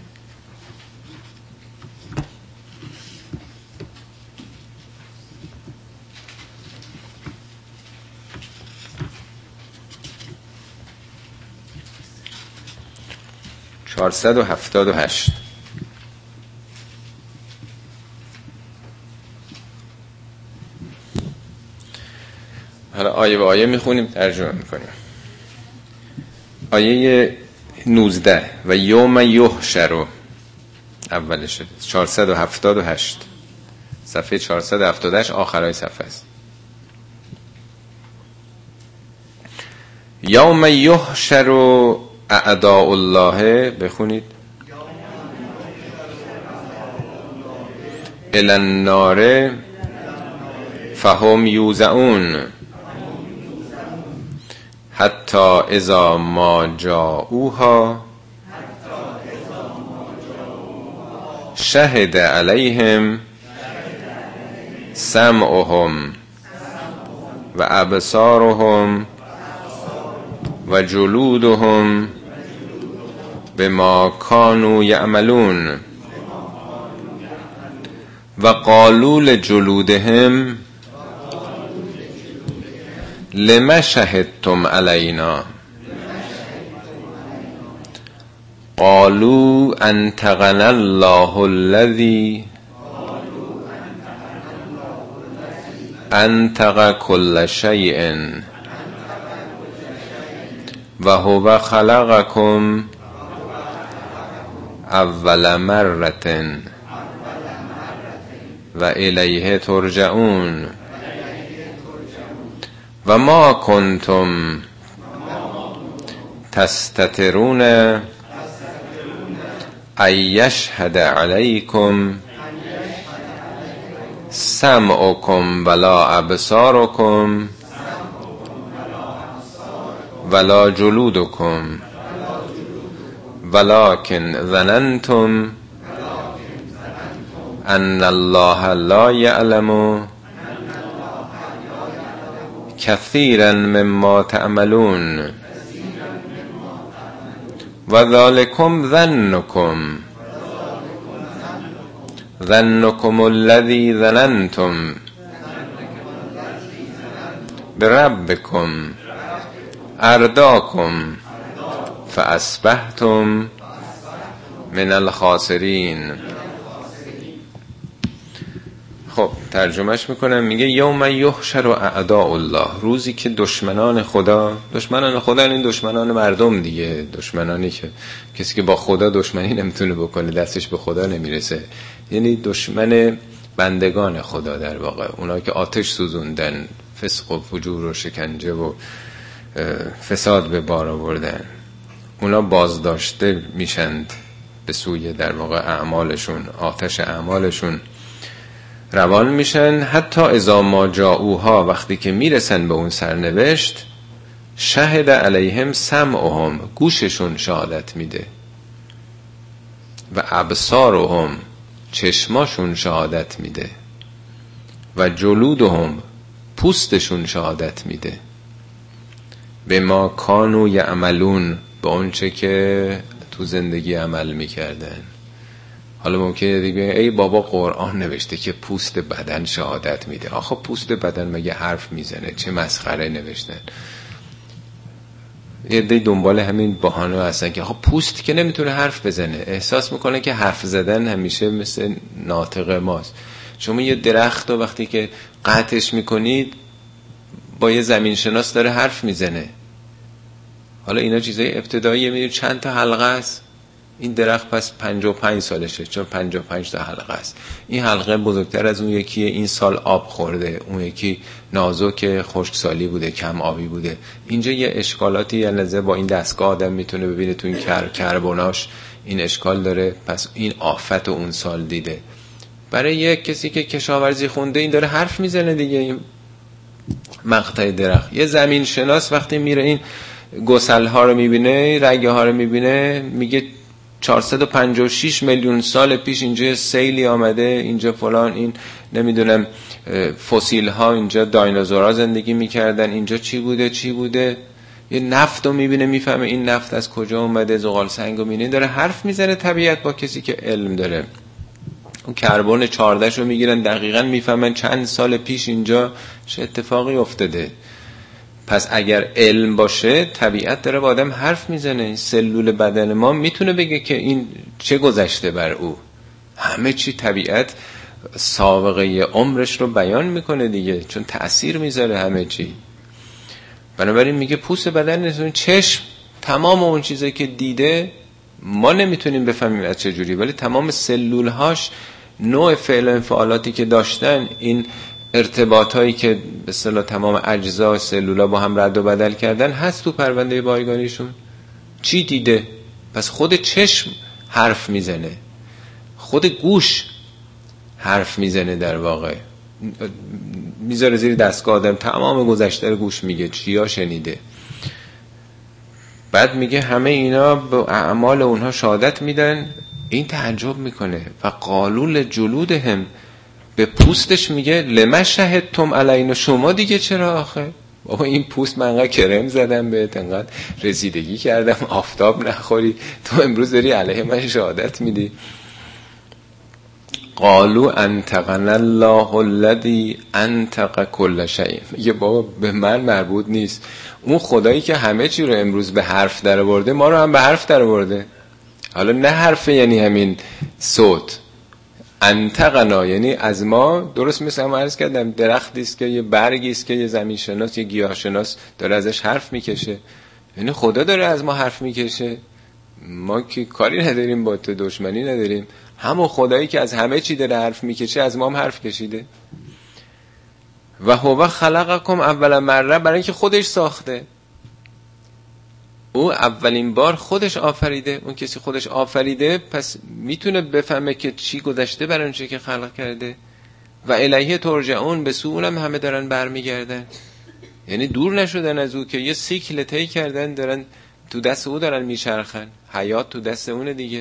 چهارصد و 478. حالا آیه به آیه میخونیم، ترجمه میکنیم. آیه 19 و یوم یحشر اولش 478 صفحه 478 آخرای صفحه است. یوم یحشر اعداء الله، بخونید، الی النار فهم یوزعون حتی اذا ما جاءوها شهد علیهم سمعهم و ابصارهم و جلودهم بما كانوا یعملون و قالوا لجلودهم لما شهدتم علینا قالوا انطقنا الله الذي انطق كل شيء و هو خلقكم اول مرة و الیه ترجعون و ما کنتم تستترون ان یشهد علیکم سمعکم ولا ابصارکم ولا جلودکم ولكن ظننتم ان الله لا يعلم كثيرا مما تعملون و ذلكم ظنكم الذي ظننتم بربكم ارداكم فاصبحتم من الخاسرین. خب ترجمهش میکنم، میگه یوم یحشر اعداء الله، روزی که دشمنان خدا این دشمنان مردم دیگه، دشمنانی که کسی که با خدا دشمنی نمیتونه بکنه دستش به خدا نمیرسه، یعنی دشمن بندگان خدا در واقع، اونا که آتش سوزوندن، فسق و فجور و شکنجه و فساد به بار آوردن، اونا بازداشته میشند به سوی در واقع اعمالشون، آتش اعمالشون روان میشن. حتی اذا ما جاءوها، وقتی که میرسن به اون سرنوشت، شهد علیهم سمعهم، گوششون شهادت میده، و ابصارهم، چشماشون شهادت میده، و جلودهم، پوستشون شهادت میده، به ما کانوا یعملون، به اون چه که تو زندگی عمل میکردن. حالا ممکنه دیگه ای بابا قرآن نوشته که پوست بدن شهادت میده. آخه پوست بدن مگه حرف میزنه؟ چه مسخره نوشتن. یه دی دنبال همین بهانه هستن که آخه پوست که نمیتونه حرف بزنه، احساس میکنه که حرف زدن همیشه مثل ناطق ماست. شما یه درخت رو وقتی که قطعش میکنید با یه زمین شناس داره حرف میزنه. حالا اینا چیزای ابتداییه، میدونید چند تا حلقه است، این درخت پس 55 سالشه، چون 55 تا حلقه است. این حلقه بزرگتر از اون یکیه، این سال آب خورده، اون یکی نازک خشکسالی بوده، کم آبی بوده. اینجا یه اشکالاتی یه لحظه با این دستگاه آدم میتونه ببینه تو این کربناش این اشکال داره، پس این آفت اون سال دیده. برای یک کسی که کشاورزی خونده این داره حرف میزنه دیگه. این مقطع درخت، یه زمین شناس وقتی میره این گسل ها رو میبینه، رگه ها رو میبینه، میگه 456 میلیون سال پیش اینجا سیلی آمده، اینجا فلان، این نمیدونم فسیل ها، اینجا دایناسورها زندگی میکردن، اینجا چی بوده. یه نفت رو میبینه، میفهمه این نفت از کجا اومده، زغال سنگ رو میبینه، داره حرف میزنه طبیعت با کسی که علم داره. اون کربن 14 رو میگیرن، دقیقاً میفهمن چند سال پیش اینجا چه اتفاقی افتاده. پس اگر علم باشه، طبیعت داره با آدم حرف میزنه. سلول بدن ما میتونه بگه که این چه گذشته بر او. همه چی طبیعت سابقه عمرش رو بیان میکنه دیگه، چون تأثیر میذاره همه چی. بنابراین میگه پوست بدن، چشم، تمام اون چیزایی که دیده ما نمیتونیم بفهمیم از چه جوری، ولی تمام سلولهاش نوع فعل و انفعالاتی که داشتن، این ارتباطایی که به اصطلاح تمام اجزا سلولا با هم رد و بدل کردن هست تو پرونده بایگانیشون. چی دیده؟ پس خود چشم حرف میزنه، خود گوش حرف میزنه، در واقع میذاره زیر دستگاه آدم تمام گذشته رو گوش میگه، چیا شنیده. بعد میگه همه اینا به اعمال اونها شهادت میدن. این تعجب میکنه و قالول جلودهم، به پوستش میگه لما شهدتم علینا، شما دیگه چرا آخه؟ بابا این پوست من انقدر کرم زدم بهت، انقدر رسیدگی کردم آفتاب نخوری، تو امروز داری علیه من شهادت میدی. قالوا انطقنا الله الذی انطق کل شیء، میگه بابا به من مربوط نیست، اون خدایی که همه چی رو امروز به حرف در آورده ما رو هم به حرف در آورده. حالا نه حرف یعنی همین صوت، انطقنا یعنی از ما، درست مثل هم عرض کردم درختی است که یه برگی است که یه زمین شناس، یه گیاه شناس داره ازش حرف میکشه، یعنی خدا داره از ما حرف میکشه. ما که کاری نداریم، با تو دشمنی نداریم، همون خدایی که از همه چی داره حرف میکشه از ما هم حرف کشیده. و هو خلقکم اول مره، برای اینکه خودش ساخته، او اولین بار خودش آفریده. اون کسی خودش آفریده پس میتونه بفهمه که چی گذشته برای اون چی که خلق کرده. و الیه ترجعون، به سو اونم همه دارن برمیگردن، یعنی دور نشدن از او، که یه سیکل طی کردن، دارن تو دست او دارن میچرخن، حیات تو دست اونه دیگه.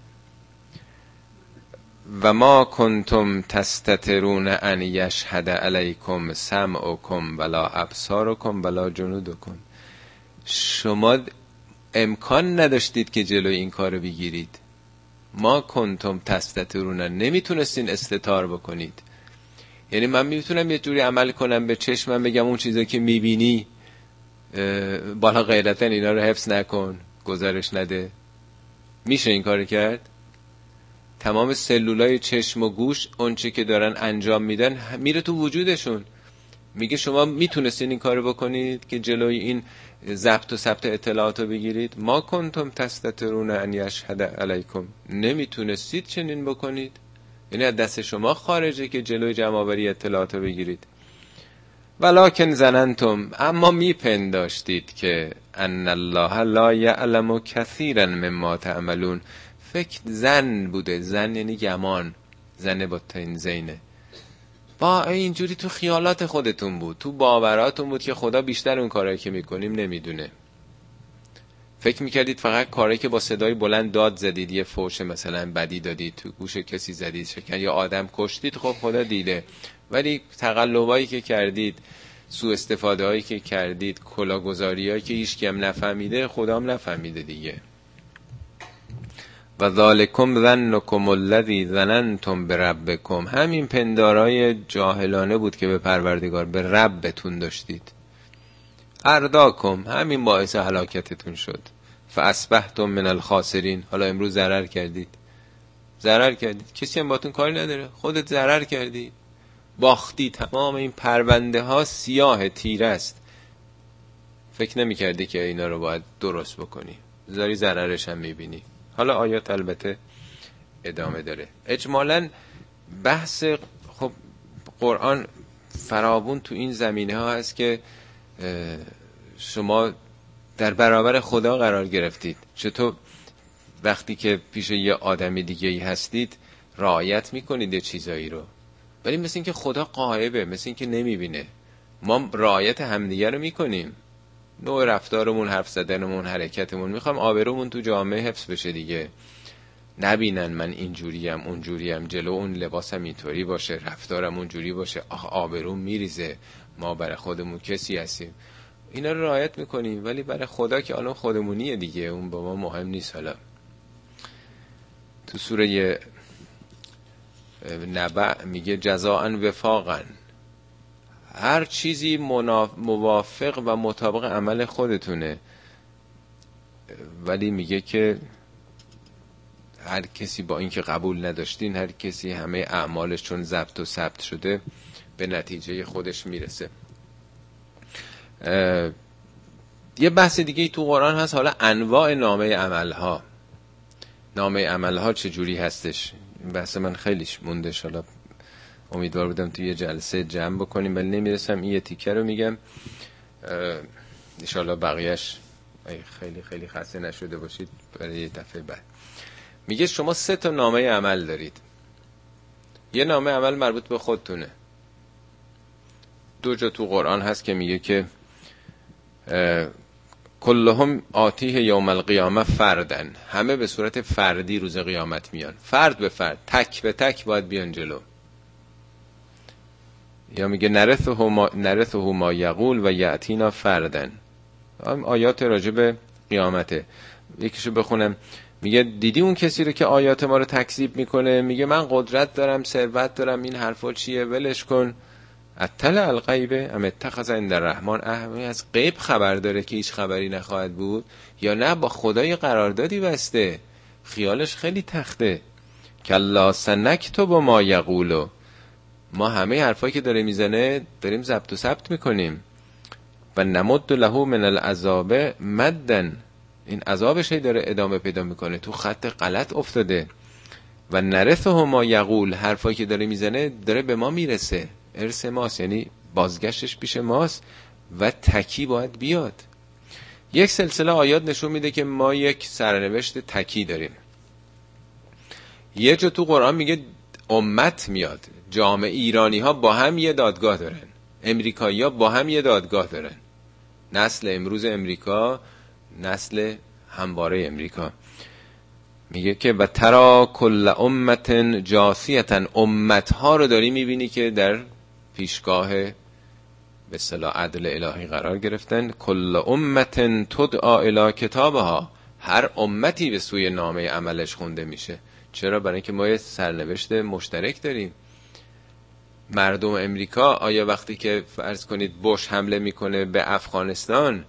و ما کنتم تستترون ان یشهد علیکم سمعکم ولا ابصارکم ولا جنودکم، شما امکان نداشتید که جلوی این کارو بگیرید. ما کنتم تستترون، نمیتونستین استتار بکنید. یعنی من میتونم یه جوری عمل کنم به چشمم، بگم اون چیزایی که میبینی بالا غیرتا اینا رو حفظ نکن، گزارش نده. میشه این کار کرد؟ تمام سلولای چشم و گوش اون چی که دارن انجام میدن میره تو وجودشون. میگه شما میتونستین این کارو بکنید که جلوی این ضبط و ثبت اطلاعاتو بگیرید؟ ما کنتم تستترون ان یشهد علیکم، نمیتونستید چنین بکنید، یعنی از دست شما خارجه که جلوی جمع‌آوری اطلاعاتو بگیرید. ولکن ظننتم، اما میپنداشتید که ان الله لا یعلم کثیرا مما تعملون. فکر زن بوده، زن یعنی گمان، زن با تین زینه، با اینجوری تو خیالات خودتون بود، تو باوراتون بود که خدا بیشتر اون کارهایی که میکنیم نمیدونه. فکر میکردید فقط کاری که با صدای بلند داد زدید، یه فوش مثلا بدی دادید، تو گوش کسی زدید شکن یا آدم کشتید، خب خدا دیده. ولی تقلبایی که کردید، سوء استفاده هایی که کردید، کلاهگذاری هایی که هیچ کم نفهمیده، خدا هم نفهمیده دیگه. و ذالکم ظنکم الذی ظننتم بربکم، همین پندارای جاهلانه بود که به پروردگار، به ربتون داشتید. ارداکم، همین باعث هلاکتتون شد. فاصبحتم من الخاسرین، حالا امروز ضرر کردید. کسی هم باتون کاری نداره، خودت ضرر کردی، باختی. تمام این پرونده ها سیاه تیره است. فکر نمی کردی که اینا رو باید درست بکنی، زاری ضررش هم میبینی. حالا آیات البته ادامه داره. اجمالاً بحث خب قرآن فراوون تو این زمینه ها هست که شما در برابر خدا قرار گرفتید. چطور وقتی که پیش یه آدمی دیگه‌ای هستید رعایت میکنید یه چیزایی رو، ولی مثل این که خدا غایبه، مثل این که نمیبینه. ما رعایت همدیگه رو میکنیم، نوع رفتارمون، حرف زدنمون، حرکتمون، میخوام آبرومون تو جامعه حفظ بشه دیگه، نبینن من اینجوریم اونجوریم، جلو اون لباسم اینطوری باشه، رفتارم اونجوری باشه، آبروم میریزه، ما برای خودمون کسی هستیم. اینا رو رعایت میکنیم، ولی برای خدا که الان خودمونیه دیگه، اون با ما مهم نیست. حالا تو سوره نبأ میگه جزاء وفاقا، هر چیزی موافق و مطابق عمل خودتونه، ولی میگه که هر کسی با اینکه قبول نداشتین، هر کسی همه اعمالش چون ضبط و ثبت شده به نتیجه خودش میرسه. یه بحث دیگه تو قرآن هست، حالا انواع نامه عملها. نامه عملها چجوری هستش؟ این بحث من خیلیش مونده، حالا امیدوار بودم توی یه جلسه جمع بکنیم ولی نمیرسم. این یه تیکه رو میگم، انشالله بقیهش خیلی خیلی خسته نشده باشید برای یه دفعه بعد. میگه شما 3 تا نامه عمل دارید. یه نامه عمل مربوط به خودتونه. 2 جا تو قرآن هست که میگه که کلهم آتیه یوم القیامه فردن، همه به صورت فردی روز قیامت میان، فرد به فرد، تک به تک باید بیان جلو. یا میگه نرثه ما یقول و یأتینا فردن. آیات راجب قیامته. یکیشو بخونم. میگه دیدی اون کسی رو که آیات ما رو تکذیب میکنه، میگه من قدرت دارم، ثروت دارم، این حرفا چیه، ولش کن. اطلع الغیب ام اتخذ عند الرحمن عهدا، از غیب خبر داره که هیچ خبری نخواهد بود، یا نه با خدای قراردادی بسته، خیالش خیلی تخته. کلا سنکتب ما یقولو، ما همه حرفایی که داره میزنه داریم ضبط و ثبت میکنیم. و نمد له من العذاب مدن، این عذابش هی داره ادامه پیدا میکنه، تو خط غلط افتاده. و نرثه ما یقول، حرفایی که داره میزنه داره به ما میرسه، ارث ماست، یعنی بازگشتش پیش ماست و تکی باید بیاد. یک سلسله آیات نشون میده که ما یک سرنوشت تکی داریم. یه جا تو قرآن میگه امت میاد، جامعه ایرانی ها با هم یه دادگاه دارن، امریکایی ها با هم یه دادگاه دارن، نسل امروز امریکا، نسل همواره امریکا. میگه که و ترا کل امت جاثیه، امت ها رو داری میبینی که در پیشگاه به اصطلاح عدل الهی قرار گرفتن. کل امت تدعا الی کتابها، هر امتی به سوی نامه عملش خونده میشه. چرا؟ برای اینکه ما یه سرنوشت مشترک داریم. مردم امریکا آیا وقتی که فرض کنید بوش حمله میکنه به افغانستان،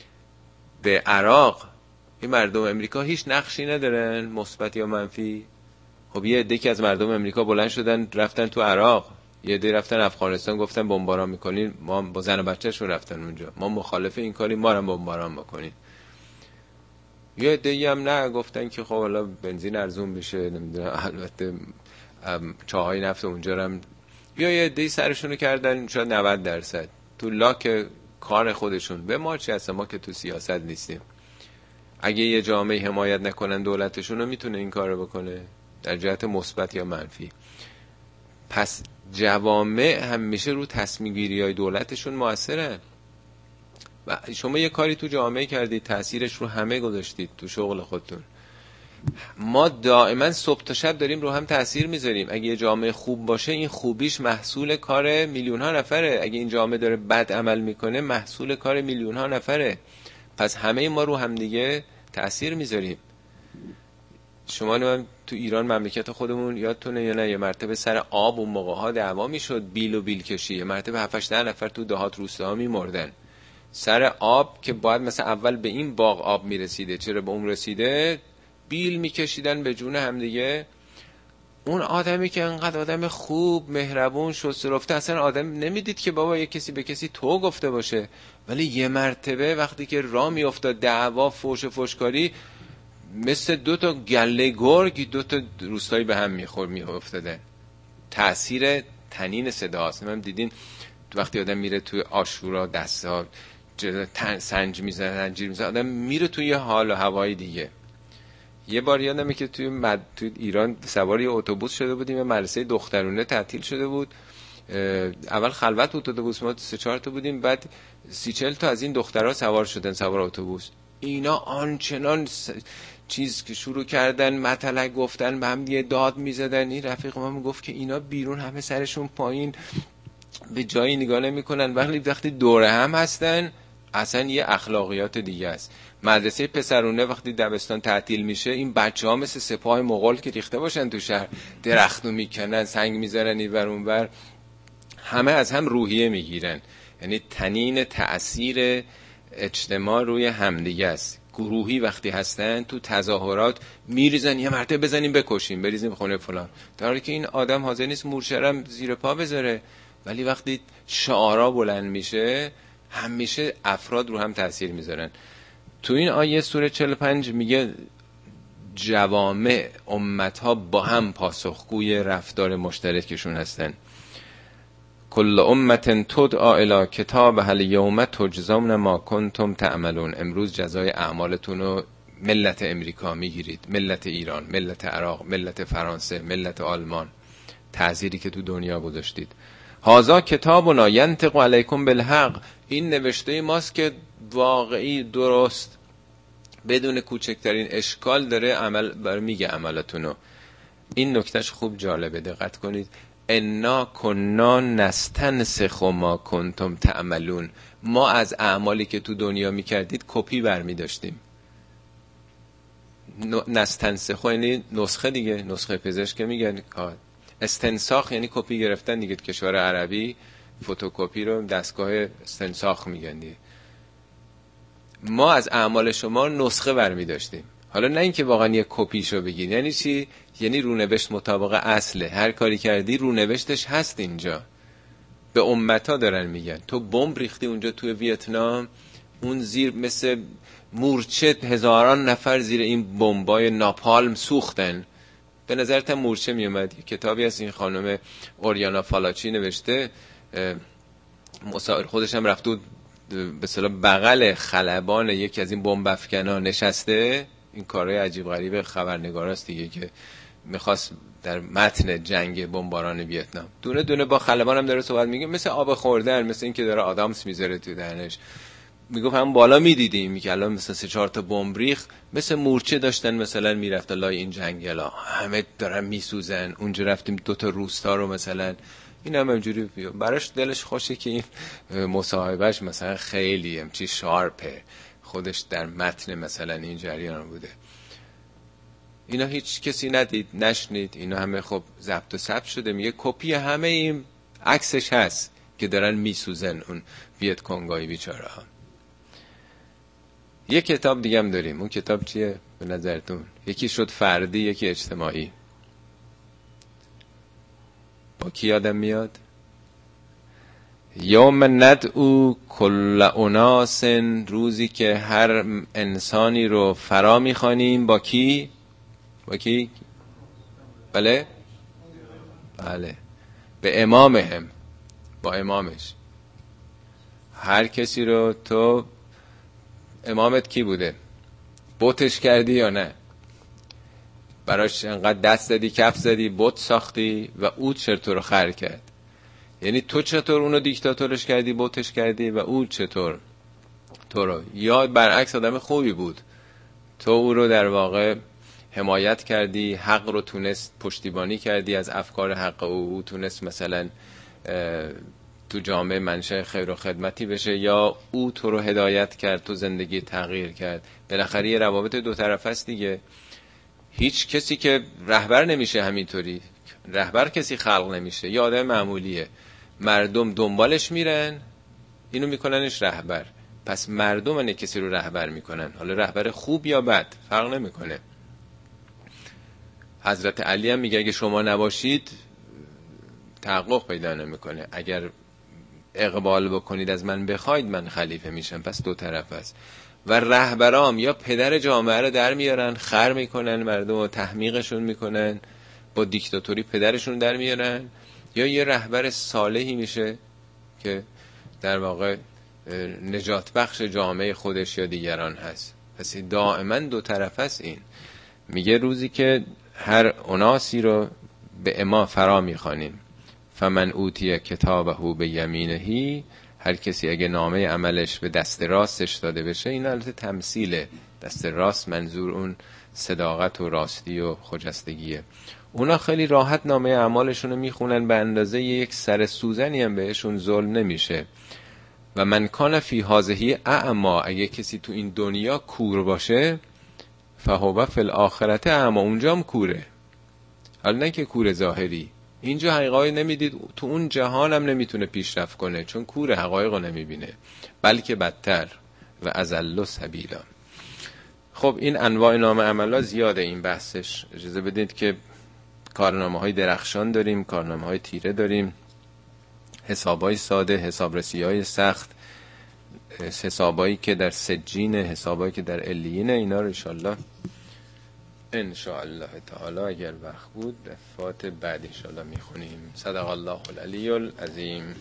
به عراق، این مردم امریکا هیچ نقشی ندارن، مثبت یا منفی؟ خب یه عده که از مردم امریکا بلند شدن رفتن تو عراق، یه عده رفتن افغانستان گفتن بمباران میکنین، ما با زن و بچه‌شون رفتن اونجا، ما مخالف این کاری، ما رو بمباران بکنین. یه عده‌ای هم نه، گفتن که خب حالا بنزین ارزون بشه، نمیدونم، البته چاهای نفت اونجا هم. یا یه عده‌ای سرشونو کردن شاید 90% تو لاک کار خودشون. به ما چه اصلا، ما که تو سیاست نیستیم. اگه یه جامعه حمایت نکنن دولتشون رو، میتونه این کارو بکنه در جهت مثبت یا منفی. پس جوامع همیشه رو تصمیم گیری های دولتشون موثرن. و شما یه کاری تو جامعه کردید، تأثیرش رو همه گذاشتید تو شغل خودتون. ما دائما صبح تا شب داریم رو هم تأثیر میذاریم. اگه یه جامعه خوب باشه، این خوبیش محصول کار میلیون ها نفره. اگه این جامعه داره بد عمل میکنه، محصول کار میلیون ها نفره. پس همه ما رو هم دیگه تأثیر میذاریم. شما تو ایران مملکت خودمون یادتونه یا نه، یه مرتبه سر آب و موقع ها دعوا میشد، بیل و بیل کشی، یه مرتبه 7-8 نفر تو دهات روستاها میمردن سر آب که باید مثلا اول به این باغ آب میرسیده، چرا به اون رسیده، بیل میکشیدن به جون هم دیگه. اون آدمی که انقدر آدم خوب، مهربون، شسته رفته، اصلا آدم نمیدید که بابا یه کسی به کسی تو گفته باشه، ولی یه مرتبه وقتی که راه میافتاد دعوا، فوش و فوشکاری، مثل 2 تا گله گرگ 2 تا روستایی به هم میافتادن. تأثیر تنین صداست. من دیدین وقتی آدم میره توی عاشورا دستا سنج میزنه، انجیر میزنه، آدم میره توی حال و هوای دیگه. یه بار یادمه که توی ایران سوار یه اتوبوس شده بودیم، مدرسه دخترونه تعطیل شده بود. اول خلوت بود اتوبوس، ما 3-4 تا بودیم، بعد 30-40 تا از این دخترها سوار شدن سوار اتوبوس. اینا آنچنان چیز که شروع کردن مطلق گفتن، به هم دیگه داد میزدن. این رفیق ما میگفت که اینا بیرون همه سرشون پایین به جایی نگاه نمی‌کنن، وقتی دوره هم هستن اصلا یه اخلاقیات دیگه است. مدرسه پسرونه وقتی دبستان تعطیل میشه، این بچه‌ها مثل سپاه مغول که ریخته باشن تو شهر، درختو میکنن، سنگ میذارن اینور اونور، همه از هم روحیه میگیرن. یعنی تنین تأثیر اجتماع روی همدیگه است. گروهی وقتی هستن تو تظاهرات میریزن یه مرتبه بزنیم بکشیم بریزیم خونه فلان، در حالی که این آدم حاضر نیست مورچه‌رم زیر پا بذاره. ولی وقتی شعارا بلند میشه همیشه افراد رو هم تأثیر میذارن. تو این آیه سوره 45 میگه جوامع امتها با هم پاسخگوی رفتار مشترکشون هستن. کل امت تدعا الی کتابها الیوم تجزون ما کنتم تعملون. امروز جزای اعمالتون رو ملت امریکا میگیرید، ملت ایران، ملت عراق، ملت فرانسه، ملت آلمان، تأثیری که تو دنیا گذاشتید. هذا کتابنا ینطق علیکم بالحق. این نوشته ماست که واقعی، درست، بدون کوچکترین اشکال داره عمل میگه عملتونو. این نکتهش خوب جالبه، دقت کنید. انا کنا نستنسخ ما کنتم تعملون. ما از اعمالی که تو دنیا میکردید کپی برمی داشتیم. نستنسخ یعنی نسخه دیگه، نسخه پزشک میگن. استنساخ یعنی کپی گرفتن دیگه. کشور عربی فتوکپی رو دستگاه استنساخ میگن دیگه. ما از اعمال شما نسخه برمی داشتیم. حالا نه اینکه واقعا یه کپیشو بگین. یعنی چی؟ یعنی رونوشت مطابق اصله. هر کاری کردی رونوشتش هست اینجا. به امتا دارن میگن تو بمب ریختی اونجا توی ویتنام، اون زیر مثل مورچه هزاران نفر زیر این بمبای ناپالم سوختن. به نظرت مورچه میومد؟ کتابی از این خانم اوریانا فالاچی نوشته، خودش هم رفته بود به اصطلاح بغل خلبان یکی از این بمب افکنا نشسته. این کارهای عجیب غریب خبرنگاراست دیگه که میخواست در متن جنگ بمباران ویتنام دونه دونه با خلبان هم داره صحبت میگه، مثل آب خوردن، مثل این که داره آدامس میذاره تو دهنش. میگفت هم بالا میدیدیم که الان مثلا 3-4 تا بمب ریخ، مثل مورچه داشتن مثلا میرفت لای این جنگلا، همه دارن میسوزن. اونجا رفتیم 2 تا روستا رو مثلا، این هم همجوری براش دلش خوشه که این مصاحبهش مثلا خیلی همچی شارپه، خودش در متن مثلا این جریان بوده. اینا هیچ کسی ندید نشنید، اینا همه خب ضبط و ثبت شده. میگه کپی همه این عکسش هست که دارن میسوزن اون ویت کنگای بیچاره ها. یه کتاب دیگه هم داریم. اون کتاب چیه به نظرتون؟ یکی شد فردی، یکی اجتماعی. با کی یادم میاد؟ یوم ندعو کل اناس، روزی که هر انسانی رو فرا میخوانیم. با کی؟ با کی؟ بله به امامهم، با امامش. هر کسی رو تو امامت کی بوده؟ بتش کردی یا نه؟ براش انقدر دست زدی، کف زدی، بت ساختی و او چطور رو خر کرد؟ یعنی تو چطور اونو دیکتاتورش کردی، بتش کردی، و او چطور تو رو؟ یا برعکس آدم خوبی بود، تو او رو در واقع حمایت کردی، حق رو تونست پشتیبانی کردی از افکار حق او تونست مثلا تو جامعه منشأ خیر و خدمتی بشه، یا او تو رو هدایت کرد، تو زندگی تغییر کرد. بالاخره یه روابط دو طرفه است دیگه. هیچ کسی که رهبر نمیشه همینطوری. رهبر کسی خلق نمیشه، یه آدم معمولیه، مردم دنبالش میرن، اینو میکننش رهبر. پس مردم انه کسی رو رهبر میکنن، حالا رهبر خوب یا بد فرق نمیکنه. حضرت علی هم میگه اگه شما نباشید تحقق پیدا نمیکنه، اگر اقبال بکنید از من بخواید من خلیفه میشم. پس دو طرف است. و رهبرام یا پدر جامعه رو در میارن، خر میکنن مردم و تحمیقشون میکنن، با دیکتاتوری پدرشون در میارن، یا یه رهبر صالحی میشه که در واقع نجات بخش جامعه خودش یا دیگران هست. پس دائما دو طرف است. این میگه روزی که هر اناسی رو به اما فرا میخوانیم، فمن اوتی کتابه به یمینهی، هر کسی اگه نامه عملش به دست راستش داده بشه، این البته تمثیله، دست راست منظور اون صداقت و راستی و خجستگیه، اونا خیلی راحت نامه اعمالشون رو میخونن، به اندازه یک سر سوزنی هم بهشون ظلم نمیشه. و من کان فی هذه اعما، اگه کسی تو این دنیا کور باشه، فهو فی الاخرته اعما، اونجا هم کوره. حالا نه که کور ظاهری، اینجا حقایق نمیدید، تو اون جهان هم نمیتونه پیشرفت کنه چون کور حقایق رو نمیبینه، بلکه بدتر و اضل سبیلا. خب این انواع نامه عملا زیاده این بحثش، اجازه بدید که کارنامه های درخشان داریم، کارنامه های تیره داریم، حسابای ساده، حسابرسی های سخت، حسابایی که در سجین، حسابایی که در علیین، اینا رو ان شاء الله تعالی اگر وقت بود دفعات بعد ان شاء الله میخونیم. صدق الله العلی العظیم.